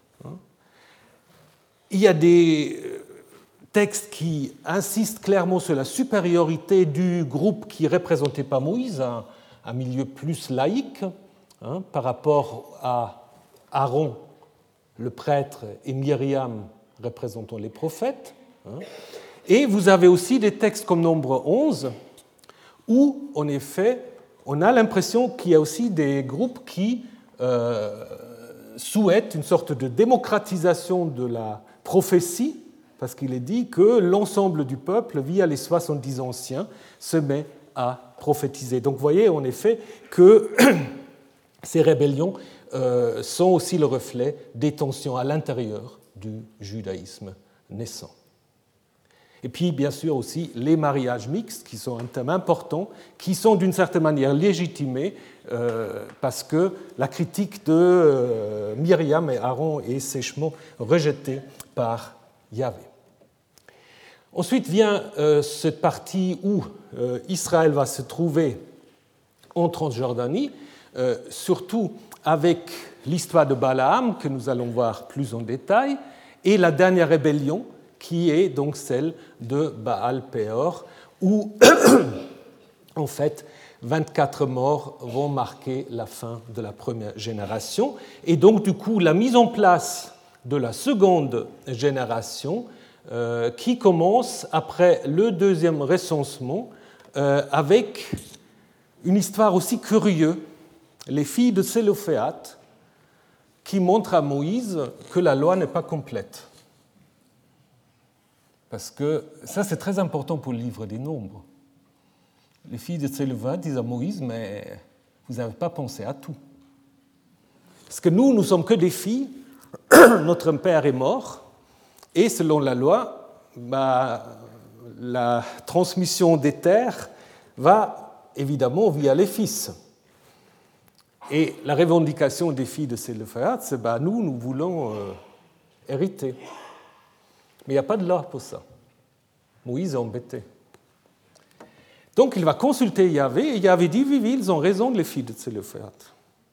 Il y a des textes qui insistent clairement sur la supériorité du groupe qui est représenté par Moïse, un milieu plus laïque, par rapport à Aaron, le prêtre, et Myriam, représentant les prophètes. Et vous avez aussi des textes comme Nombre 11, où, en effet, on a l'impression qu'il y a aussi des groupes qui souhaitent une sorte de démocratisation de la prophétie, parce qu'il est dit que l'ensemble du peuple, via les 70 anciens, se met à prophétiser. Donc vous voyez en effet que ces rébellions sont aussi le reflet des tensions à l'intérieur du judaïsme naissant. Et puis bien sûr aussi les mariages mixtes, qui sont un thème important, qui sont d'une certaine manière légitimés parce que la critique de Myriam et Aaron est sèchement rejetée par Yahvé. Ensuite vient cette partie où Israël va se trouver en Transjordanie, surtout avec l'histoire de Balaam, que nous allons voir plus en détail, et la dernière rébellion, qui est donc celle de Baal-Péor, où, en fait, 24 morts vont marquer la fin de la première génération. Et donc, du coup, la mise en place de la seconde génération, qui commence après le deuxième recensement, avec une histoire aussi curieuse, les filles de Sélophéat, qui montrent à Moïse que la loi n'est pas complète. Parce que ça, c'est très important pour le livre des Nombres. Les filles de Sélophéat disent à Moïse, mais vous n'avez pas pensé à tout. Parce que nous sommes que des filles, notre père est mort, et selon la loi, la transmission des terres va évidemment via les fils. Et la revendication des filles de Sélophéate, c'est nous voulons hériter. Mais il n'y a pas de loi pour ça. Moïse est embêté. Donc il va consulter Yahvé, et Yahvé dit, oui, ils ont raison, les filles de Sélophéate.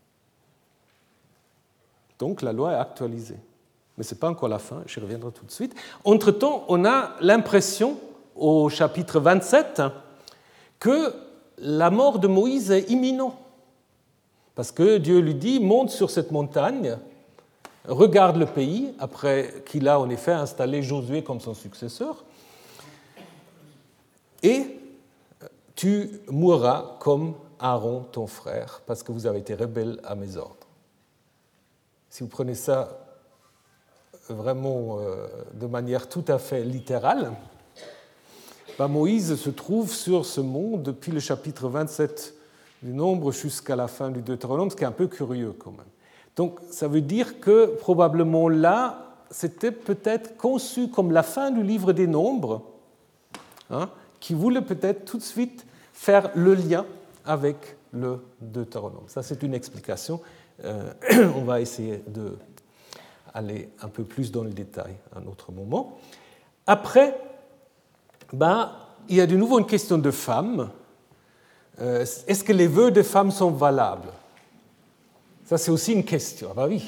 Donc la loi est actualisée. Mais ce n'est pas encore la fin, j'y reviendrai tout de suite. Entre-temps, on a l'impression, au chapitre 27, que la mort de Moïse est imminente. Parce que Dieu lui dit, monte sur cette montagne, regarde le pays, après qu'il a en effet installé Josué comme son successeur, et tu mourras comme Aaron, ton frère, parce que vous avez été rebelle à mes ordres. Si vous prenez ça vraiment de manière tout à fait littérale, Moïse se trouve sur ce mont depuis le chapitre 27 du Nombre jusqu'à la fin du Deutéronome, ce qui est un peu curieux quand même. Donc ça veut dire que probablement là, c'était peut-être conçu comme la fin du livre des Nombres, qui voulait peut-être tout de suite faire le lien avec le Deutéronome. Ça, c'est une explication. On va essayer d'aller un peu plus dans le détail à un autre moment. Après, il y a de nouveau une question de femmes. Est-ce que les vœux des femmes sont valables? Ça, c'est aussi une question. Ah oui.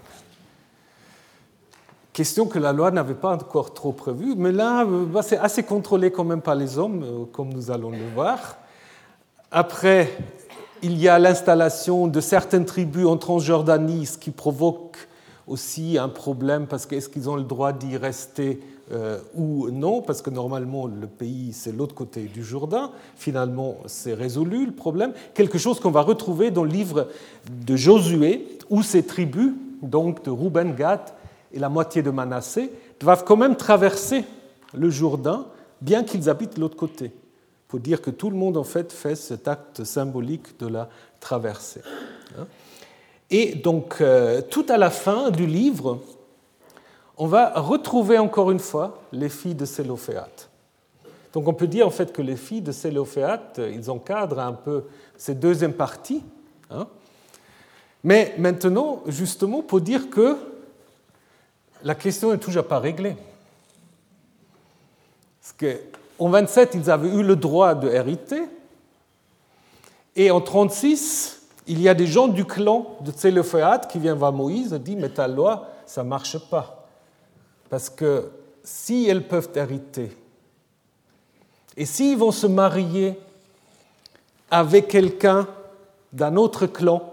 Question que la loi n'avait pas encore trop prévue, mais là, c'est assez contrôlé quand même par les hommes, comme nous allons le voir. Après, il y a l'installation de certaines tribus en Transjordanie, ce qui provoque aussi un problème, parce que est-ce qu'ils ont le droit d'y rester ou non, parce que normalement le pays c'est l'autre côté du Jourdain. Finalement c'est résolu le problème, quelque chose qu'on va retrouver dans le livre de Josué, où ces tribus, donc de Ruben, Gad et la moitié de Manassé, doivent quand même traverser le Jourdain, bien qu'ils habitent de l'autre côté, pour dire que tout le monde en fait cet acte symbolique de la traversée. Et donc tout à la fin du livre, on va retrouver encore une fois les filles de Sélophéate. Donc on peut dire en fait que les filles de Sélophéate, ils encadrent un peu cette deuxième partie. Mais maintenant, justement, pour dire que la question n'est toujours pas réglée. Parce qu'en 27, ils avaient eu le droit de hériter, et en 36, il y a des gens du clan de Sélophéate qui viennent voir Moïse et disent « Mais ta loi, ça ne marche pas. Parce que si elles peuvent hériter, et s'ils vont se marier avec quelqu'un d'un autre clan,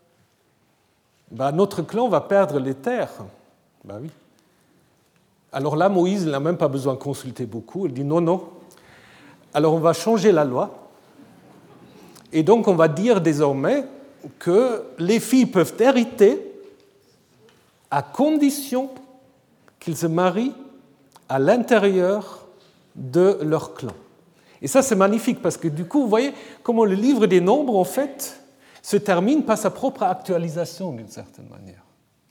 notre clan va perdre les terres. » Oui. Alors là, Moïse n'a même pas besoin de consulter beaucoup. Il dit non. Alors on va changer la loi. Et donc on va dire désormais que les filles peuvent hériter à condition qu'ils se marient à l'intérieur de leur clan. Et ça, c'est magnifique, parce que du coup, vous voyez comment le livre des Nombres, en fait, se termine par sa propre actualisation, d'une certaine manière.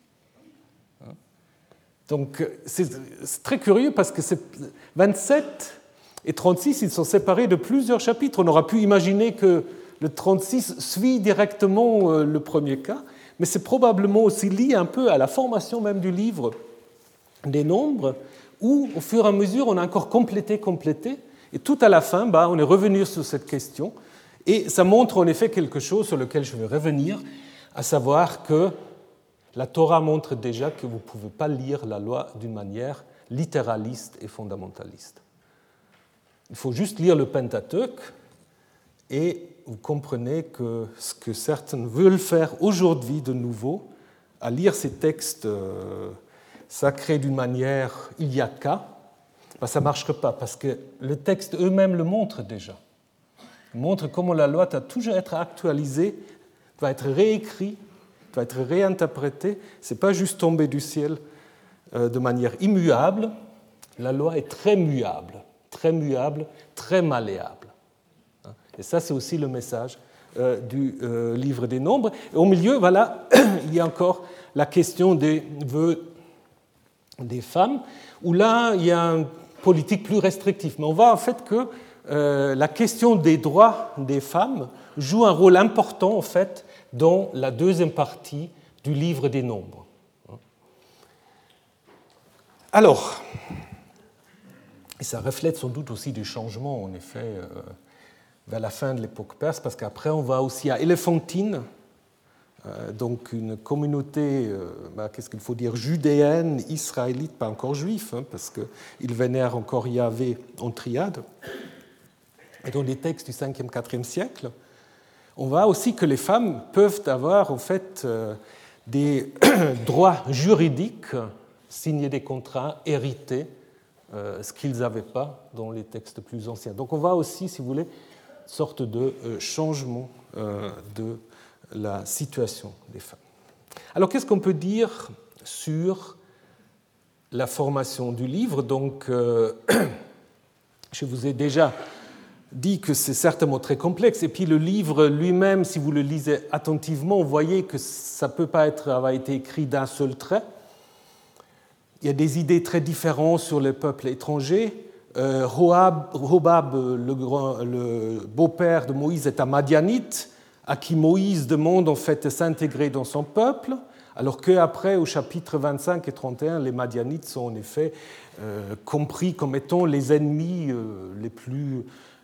Donc, c'est très curieux, parce que 27 et 36, ils sont séparés de plusieurs chapitres. On aurait pu imaginer que le 36 suit directement le premier cas, mais c'est probablement aussi lié un peu à la formation même du livre des Nombres, où, au fur et à mesure, on a encore complété, et tout à la fin, on est revenu sur cette question, et ça montre en effet quelque chose sur lequel je vais revenir, à savoir que la Torah montre déjà que vous ne pouvez pas lire la loi d'une manière littéraliste et fondamentaliste. Il faut juste lire le Pentateuque, et vous comprenez que ce que certains veulent faire aujourd'hui de nouveau, à lire ces textes sacrés d'une manière il y a qu'à, ça ne marcherait pas, parce que le texte eux-mêmes le montre déjà. Il montre comment la loi doit toujours être actualisée, doit être réécrite, doit être réinterprétée. Ce n'est pas juste tomber du ciel de manière immuable. La loi est très muable, très malléable. Et ça, c'est aussi le message du livre des Nombres. Et au milieu, voilà, il y a encore la question des vœux des femmes, où là, il y a une politique plus restrictive. Mais on voit en fait que la question des droits des femmes joue un rôle important, en fait, dans la deuxième partie du livre des Nombres. Alors, et ça reflète sans doute aussi des changements, en effet, vers la fin de l'époque perse, parce qu'après, on va aussi à Éléphantine, donc une communauté, qu'est-ce qu'il faut dire, judéenne, israélite, pas encore juif, parce qu'ils vénèrent encore Yahvé en triade. Et dans les textes du 5e, 4e siècle, on voit aussi que les femmes peuvent avoir en fait des droits juridiques, signer des contrats, hériter, ce qu'ils n'avaient pas dans les textes plus anciens. Donc on voit aussi, si vous voulez, une sorte de changement de la situation des femmes. Alors qu'est-ce qu'on peut dire sur la formation du livre? Donc, je vous ai déjà dit que c'est certainement très complexe. Et puis le livre lui-même, si vous le lisez attentivement, vous voyez que ça ne peut pas avoir été écrit d'un seul trait. Il y a des idées très différentes sur les peuples étrangers. Hobab, le beau-père de Moïse, est un Madianite, à qui Moïse demande en fait de s'intégrer dans son peuple, alors qu'après, au chapitre 25 et 31, les Madianites sont en effet compris comme étant les ennemis les plus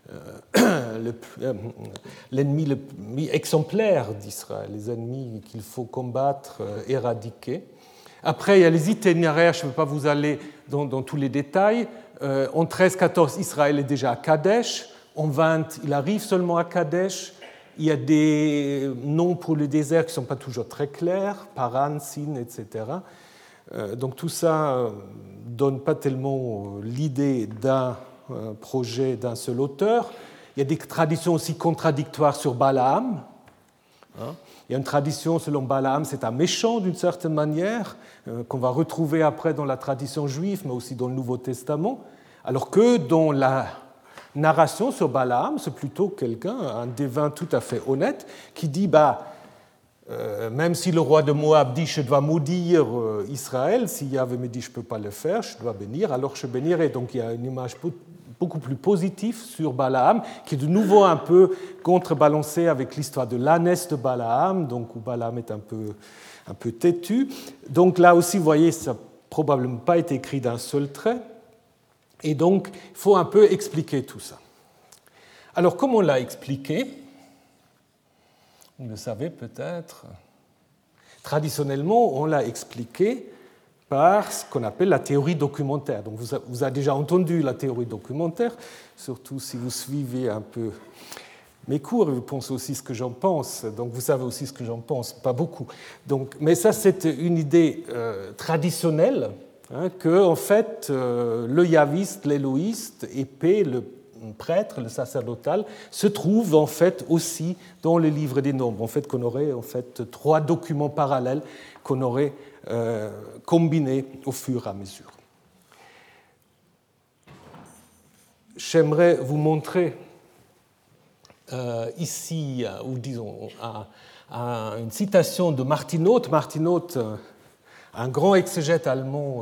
l'ennemi le plus exemplaire d'Israël, les ennemis qu'il faut combattre, éradiquer. Après, il y a les itinéraires, je ne vais pas vous aller dans tous les détails. En 13-14, Israël est déjà à Kadesh. En 20, il arrive seulement à Kadesh. Il y a des noms pour le désert qui ne sont pas toujours très clairs, Paran, Sin, etc. Donc tout ça ne donne pas tellement l'idée d'un projet d'un seul auteur. Il y a des traditions aussi contradictoires sur Balaam. Il y a une tradition selon Balaam, c'est un méchant d'une certaine manière, qu'on va retrouver après dans la tradition juive, mais aussi dans le Nouveau Testament, alors que dans la narration sur Balaam, c'est plutôt quelqu'un, un devin tout à fait honnête, qui dit même si le roi de Moab dit je dois maudire Israël, si Yahvé me dit je ne peux pas le faire, je dois bénir, alors je bénirai. Donc il y a une image beaucoup plus positive sur Balaam, qui est de nouveau un peu contrebalancée avec l'histoire de l'ânesse de Balaam, donc où Balaam est un peu têtu. Donc là aussi, vous voyez, ça n'a probablement pas été écrit d'un seul trait. Et donc, il faut un peu expliquer tout ça. Alors, comment on l'a expliqué? Vous le savez peut-être. Traditionnellement, on l'a expliqué par ce qu'on appelle la théorie documentaire. Donc, vous avez déjà entendu la théorie documentaire, surtout si vous suivez un peu mes cours, et vous pensez aussi ce que j'en pense. Donc, vous savez aussi ce que j'en pense, pas beaucoup. Donc, mais ça, c'est une idée traditionnelle, que, en fait, le yaviste, l'éloïste, épée, le prêtre, le sacerdotal, se trouve en fait aussi dans le livre des Nombres. En fait, qu'on aurait en fait 3 documents parallèles qu'on aurait combinés au fur et à mesure. J'aimerais vous montrer ici, ou disons, une citation de Martinoth. Martinoth, un grand exégète allemand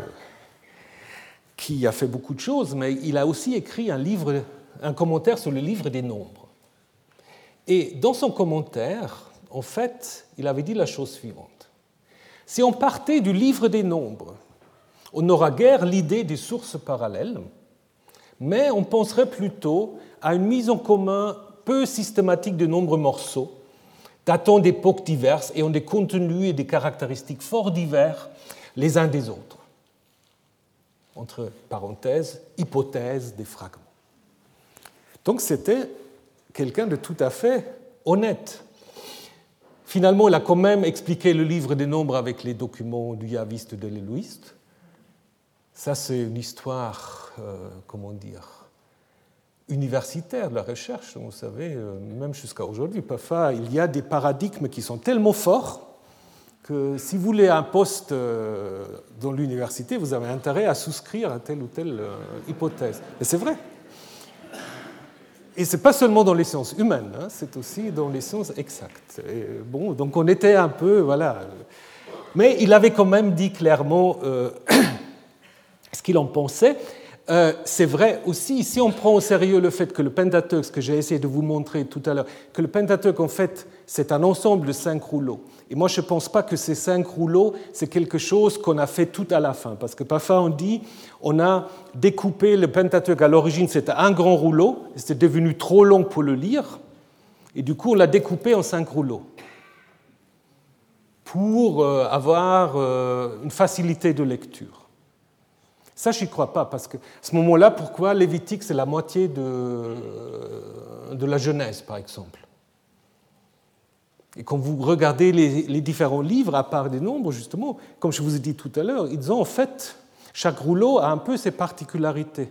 qui a fait beaucoup de choses, mais il a aussi écrit un commentaire sur le livre des Nombres. Et dans son commentaire, en fait, il avait dit la chose suivante. Si on partait du livre des Nombres, on n'aura guère l'idée des sources parallèles, mais on penserait plutôt à une mise en commun peu systématique de nombreux morceaux, datant d'époques diverses et ont des contenus et des caractéristiques fort divers les uns des autres. Entre parenthèses, hypothèse des fragments. Donc c'était quelqu'un de tout à fait honnête. Finalement, il a quand même expliqué le livre des Nombres avec les documents du yaviste et de l'éloïste. Ça, c'est une histoire, universitaire de la recherche. Vous savez, même jusqu'à aujourd'hui, parfois, il y a des paradigmes qui sont tellement forts que si vous voulez un poste dans l'université, vous avez intérêt à souscrire à telle ou telle hypothèse. Et c'est vrai. Et ce n'est pas seulement dans les sciences humaines, c'est aussi dans les sciences exactes. Et bon, donc on était un peu, voilà. Mais il avait quand même dit clairement ce qu'il en pensait. c'est vrai aussi, si on prend au sérieux le fait que le Pentateuque, ce que j'ai essayé de vous montrer tout à l'heure, que le Pentateuque, en fait, c'est un ensemble de 5 rouleaux. Et moi, je ne pense pas que ces 5 rouleaux, c'est quelque chose qu'on a fait tout à la fin. Parce que parfois, on dit, on a découpé le Pentateuque. À l'origine, c'était un grand rouleau, et c'était devenu trop long pour le lire. Et du coup, on l'a découpé en 5 rouleaux pour avoir une facilité de lecture. Ça, je n'y crois pas, parce qu'à ce moment-là, pourquoi Lévitique, c'est la moitié de la Genèse, par exemple. Et quand vous regardez les différents livres, à part des nombres, justement, comme je vous ai dit tout à l'heure, ils ont en fait, chaque rouleau a un peu ses particularités.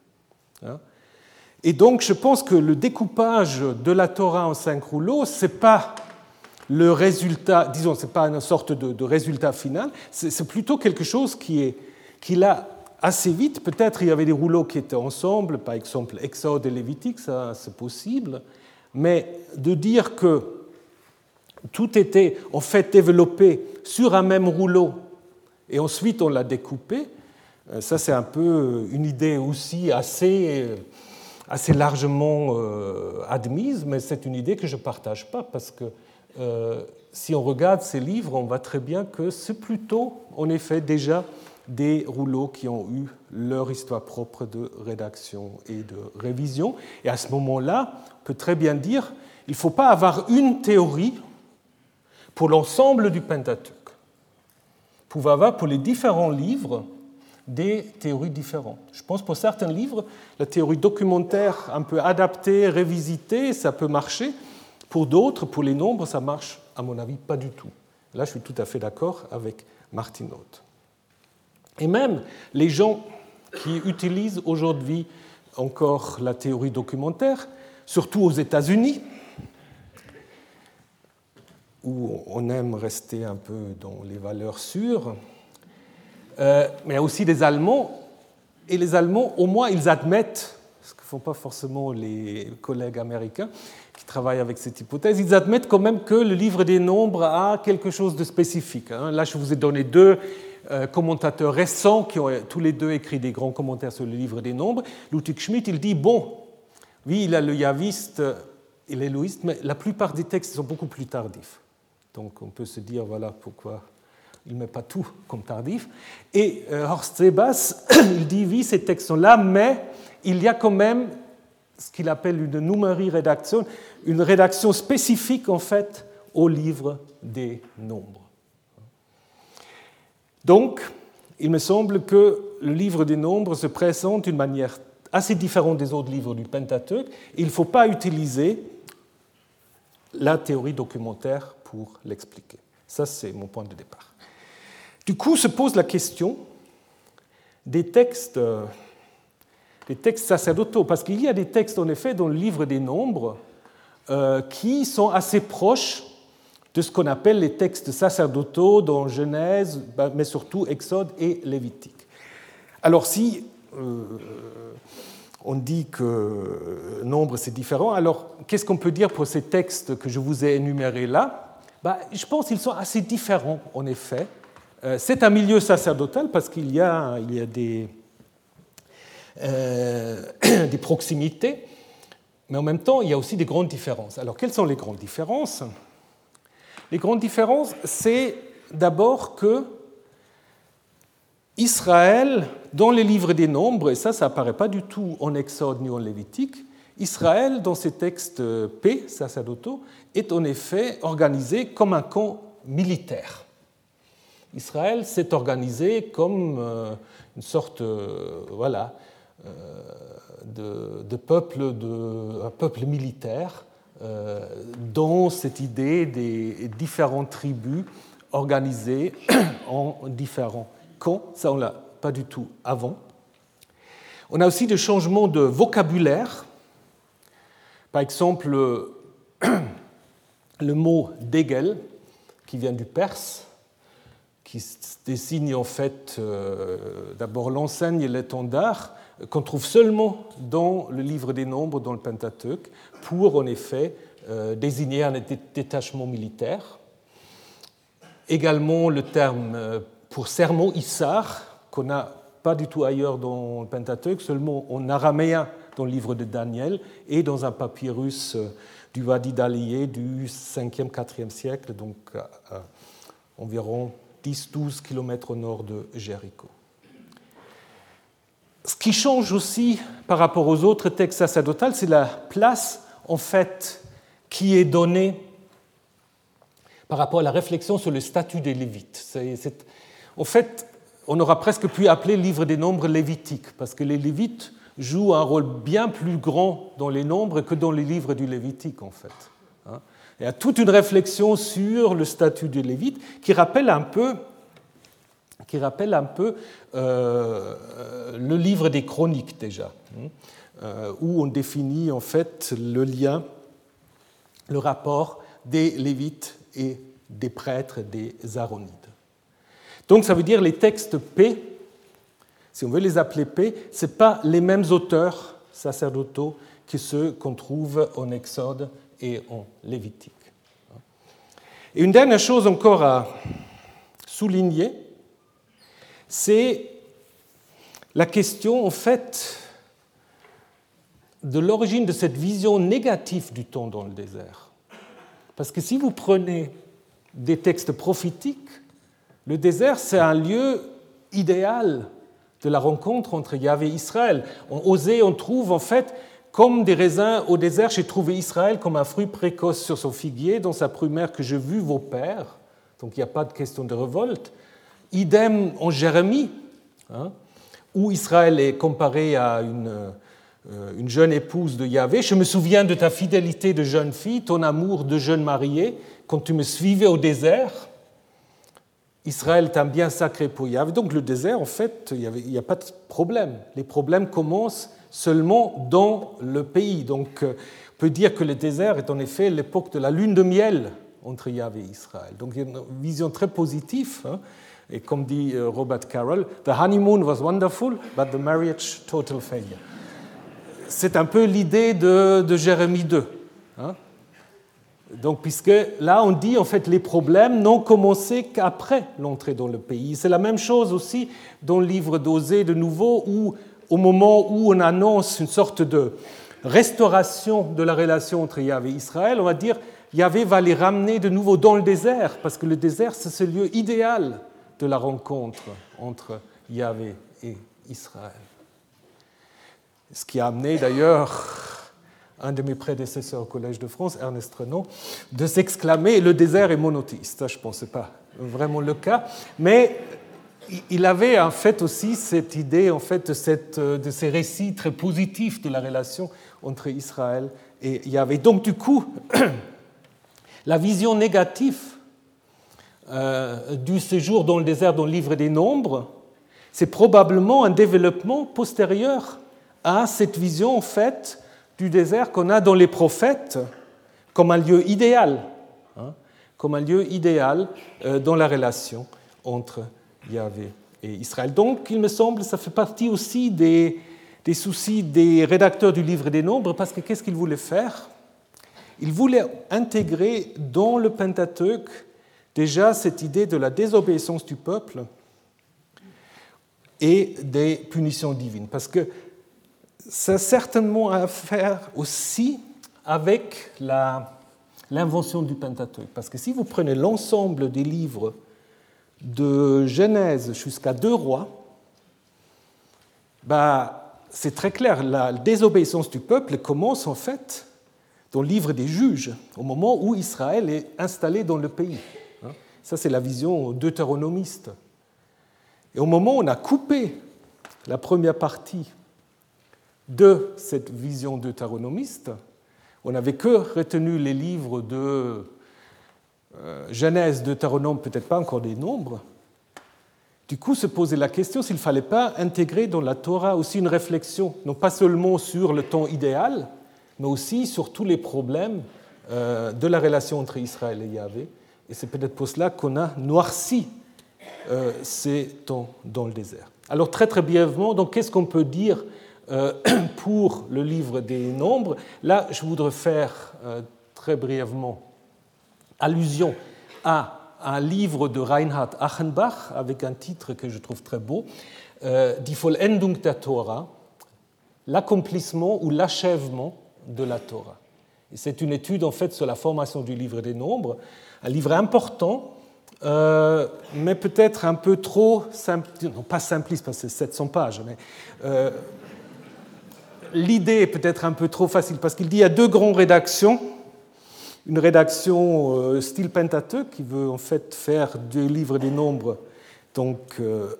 Et donc, je pense que le découpage de la Torah en 5 rouleaux, ce n'est pas le résultat, disons, ce n'est pas une sorte de résultat final, c'est plutôt quelque chose qui l'a assez vite. Peut-être il y avait des rouleaux qui étaient ensemble, par exemple Exode et Lévitique, ça c'est possible, mais de dire que tout était en fait développé sur un même rouleau et ensuite on l'a découpé, ça c'est un peu une idée aussi assez largement admise, mais c'est une idée que je ne partage pas parce que si on regarde ces livres, on voit très bien que c'est plutôt en effet déjà des rouleaux qui ont eu leur histoire propre de rédaction et de révision. Et à ce moment-là, on peut très bien dire qu'il ne faut pas avoir une théorie pour l'ensemble du Pentateuque. Vous pouvez avoir pour les différents livres des théories différentes. Je pense pour certains livres, la théorie documentaire un peu adaptée, révisitée, ça peut marcher. Pour d'autres, pour les nombres, ça marche, à mon avis, pas du tout. Là, je suis tout à fait d'accord avec Martin Noth. Et même les gens qui utilisent aujourd'hui encore la théorie documentaire, surtout aux États-Unis, où on aime rester un peu dans les valeurs sûres, mais aussi des Allemands. Et les Allemands, au moins, ils admettent, ce que ne font pas forcément les collègues américains qui travaillent avec cette hypothèse, ils admettent quand même que le livre des nombres a quelque chose de spécifique. Là, je vous ai donné 2 commentateurs récents qui ont tous les 2 écrit des grands commentaires sur le livre des nombres. Ludwig Schmidt, il dit, bon, oui, il a le yaviste et l'éloïste, mais la plupart des textes sont beaucoup plus tardifs. Donc on peut se dire, voilà pourquoi il ne met pas tout comme tardif. Et Horst Sebas, il dit, oui, ces textes sont là, mais il y a quand même ce qu'il appelle une numeri rédaction, une rédaction spécifique en fait au livre des nombres. Donc, il me semble que le livre des nombres se présente d'une manière assez différente des autres livres du Pentateuque. Il ne faut pas utiliser la théorie documentaire pour l'expliquer. Ça, c'est mon point de départ. Du coup, se pose la question des textes sacerdotaux, parce qu'il y a des textes, en effet, dans le livre des nombres qui sont assez proches de ce qu'on appelle les textes sacerdotaux dans Genèse, mais surtout Exode et Lévitique. Alors si on dit que nombre c'est différent, alors qu'est-ce qu'on peut dire pour ces textes que je vous ai énumérés là ? Je pense qu'ils sont assez différents, en effet. C'est un milieu sacerdotal parce qu'il y a des proximités, mais en même temps, il y a aussi des grandes différences. Alors, quelles sont les grandes différences ? Les grandes différences, c'est d'abord que Israël, dans les livres des nombres, et ça n'apparaît pas du tout en Exode ni en Lévitique, Israël, dans ses textes P, sacerdotaux, est en effet organisé comme un camp militaire. Israël s'est organisé comme une sorte de un peuple militaire dans cette idée des différentes tribus organisées en différents camps. Ça, on ne l'a pas du tout avant. On a aussi des changements de vocabulaire. Par exemple, le mot « dégel », qui vient du perse, qui désigne en fait d'abord l'enseigne et l'étendard, qu'on trouve seulement dans le livre des nombres, dans le Pentateuque, pour en effet désigner un détachement militaire. Également le terme pour sermon, Issar, qu'on a pas du tout ailleurs dans le Pentateuque, seulement en araméen dans le livre de Daniel et dans un papyrus du Wadi d'Alié du 5e, 4e siècle, donc à environ 10-12 km au nord de Jéricho. Ce qui change aussi par rapport aux autres textes sacerdotaux, c'est la place, en fait, qui est donnée par rapport à la réflexion sur le statut des Lévites. En fait, on aura presque pu appeler le livre des Nombres lévitique, parce que les Lévites jouent un rôle bien plus grand dans les Nombres que dans les livres du Lévitique, en fait. Il y a toute une réflexion sur le statut des Lévites qui rappelle un peu le livre des Chroniques, déjà, où on définit, en fait, le lien, le rapport des Lévites et des prêtres, des Aaronides. Donc ça veut dire les textes P, si on veut les appeler P, ce n'est pas les mêmes auteurs sacerdotaux que ceux qu'on trouve en Exode et en Lévitique. Et une dernière chose encore à souligner, c'est la question en fait de l'origine de cette vision négative du temps dans le désert. Parce que si vous prenez des textes prophétiques, le désert, c'est un lieu idéal de la rencontre entre Yahvé et Israël. En Osée, on trouve en fait, comme des raisins au désert, j'ai trouvé Israël comme un fruit précoce sur son figuier, dans sa prumère que j'ai vu vos pères. Donc il n'y a pas de question de révolte. Idem en Jérémie, où Israël est comparé à une jeune épouse de Yahvé. Je me souviens de ta fidélité de jeune fille, ton amour de jeune mariée, quand tu me suivais au désert. Israël est un bien sacré pour Yahvé. Donc le désert, en fait, il n'y a pas de problème. Les problèmes commencent seulement dans le pays. Donc on peut dire que le désert est en effet l'époque de la lune de miel entre Yahvé et Israël. Donc il y a une vision très positive. Et comme dit Robert Carroll, « The honeymoon was wonderful, but the marriage, total failure ». C'est un peu l'idée de Jérémie 2. Donc, puisque là, on dit en fait les problèmes n'ont commencé qu'après l'entrée dans le pays. C'est la même chose aussi dans le livre d'Osée de nouveau, où au moment où on annonce une sorte de restauration de la relation entre Yahvé et Israël, on va dire Yahvé va les ramener de nouveau dans le désert, parce que le désert, c'est ce lieu idéal de la rencontre entre Yahvé et Israël. Ce qui a amené d'ailleurs un de mes prédécesseurs au Collège de France, Ernest Renan, de s'exclamer « le désert est monothéiste ». Ça, je ne pense que ce n'est pas vraiment le cas, mais il avait en fait aussi cette idée en fait, de ces récits très positifs de la relation entre Israël et Yahvé. Donc du coup, la vision négative du séjour dans le désert dans le livre des Nombres, c'est probablement un développement postérieur à cette vision en fait du désert qu'on a dans les prophètes comme un lieu idéal, comme un lieu idéal dans la relation entre Yahvé et Israël. Donc, il me semble, ça fait partie aussi des soucis des rédacteurs du livre des Nombres, parce que qu'est-ce qu'ils voulaient faire ? Ils voulaient intégrer dans le Pentateuque déjà cette idée de la désobéissance du peuple et des punitions divines, parce que ça a certainement à faire aussi avec l'invention du Pentateuque. Parce que si vous prenez l'ensemble des livres de Genèse jusqu'à 2 Rois, c'est très clair, la désobéissance du peuple commence en fait dans le livre des Juges, au moment où Israël est installé dans le pays. Ça, c'est la vision deutéronomiste. Et au moment où on a coupé la première partie de cette vision deutéronomiste, on n'avait que retenu les livres de Genèse, Deutéronome, peut-être pas encore des Nombres. Du coup, se posait la question s'il ne fallait pas intégrer dans la Torah aussi une réflexion, non pas seulement sur le temps idéal, mais aussi sur tous les problèmes de la relation entre Israël et Yahvé. Et c'est peut-être pour cela qu'on a noirci ces temps dans le désert. Alors très très brièvement, donc qu'est-ce qu'on peut dire pour le livre des Nombres? Là, je voudrais faire très brièvement allusion à un livre de Reinhard Achenbach avec un titre que je trouve très beau, Die Vollendung der Tora, l'accomplissement ou l'achèvement de la Torah. Et c'est une étude en fait sur la formation du livre des nombres, un livre important, mais peut-être un peu trop non pas simpliste parce que c'est 700 pages, mais l'idée est peut-être un peu trop facile parce qu'il dit qu'il y a deux grandes rédactions. Une rédaction style Pentateuque qui veut en fait faire du livre des nombres, donc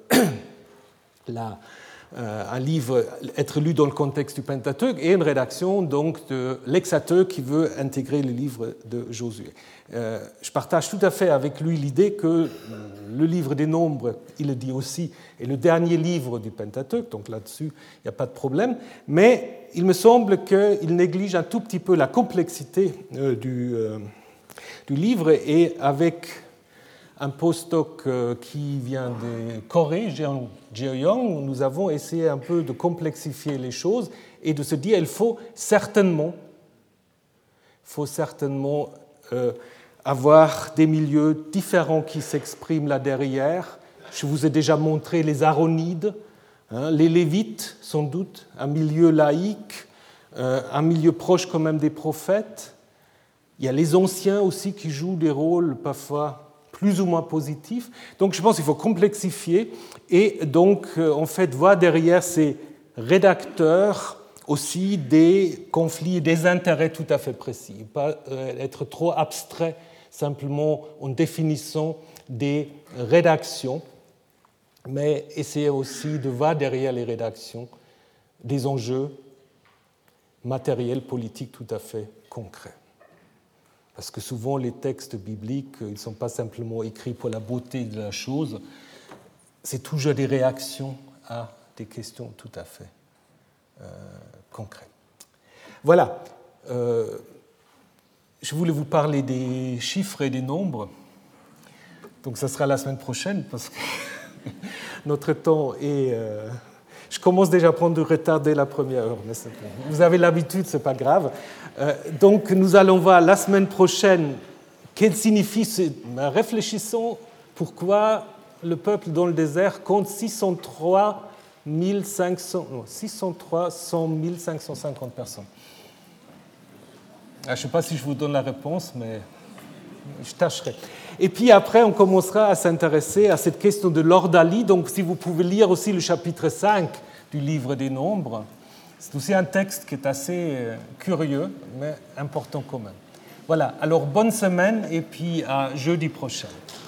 un livre être lu dans le contexte du Pentateuque, et une rédaction donc de l'Hexateuque qui veut intégrer le livre de Josué. Je partage tout à fait avec lui l'idée que le livre des nombres, il le dit aussi, est le dernier livre du Pentateuque, donc là-dessus il n'y a pas de problème, mais il me semble qu'il néglige un tout petit peu la complexité du livre, et avec un postdoc qui vient de Corée, Jeoyoung, nous avons essayé un peu de complexifier les choses et de se dire qu'il faut certainement avoir des milieux différents qui s'expriment là derrière. Je vous ai déjà montré les Aaronides, les Lévites, sans doute, un milieu laïque, un milieu proche quand même des prophètes. Il y a les anciens aussi qui jouent des rôles parfois plus ou moins positifs. Donc je pense qu'il faut complexifier et donc en fait voir derrière ces rédacteurs aussi des conflits et des intérêts tout à fait précis, pas être trop abstrait simplement en définissant des rédactions, mais essayer aussi de voir derrière les rédactions des enjeux matériels, politiques tout à fait concrets. Parce que souvent, les textes bibliques, ils ne sont pas simplement écrits pour la beauté de la chose, c'est toujours des réactions à des questions tout à fait concrètes. Voilà. Je voulais vous parler des chiffres et des nombres. Donc, ça sera la semaine prochaine, parce que notre temps est... Je commence déjà à prendre du retard dès la première heure, mais vous avez l'habitude, ce n'est pas grave. Donc nous allons voir la semaine prochaine quel signifie... Réfléchissons pourquoi le peuple dans le désert compte 603 550 personnes. Je ne sais pas si je vous donne la réponse, mais je tâcherai. Et puis après, on commencera à s'intéresser à cette question de l'ordalie. Donc, si vous pouvez lire aussi le chapitre 5 du livre des Nombres, c'est aussi un texte qui est assez curieux, mais important quand même. Voilà, alors bonne semaine et puis à jeudi prochain.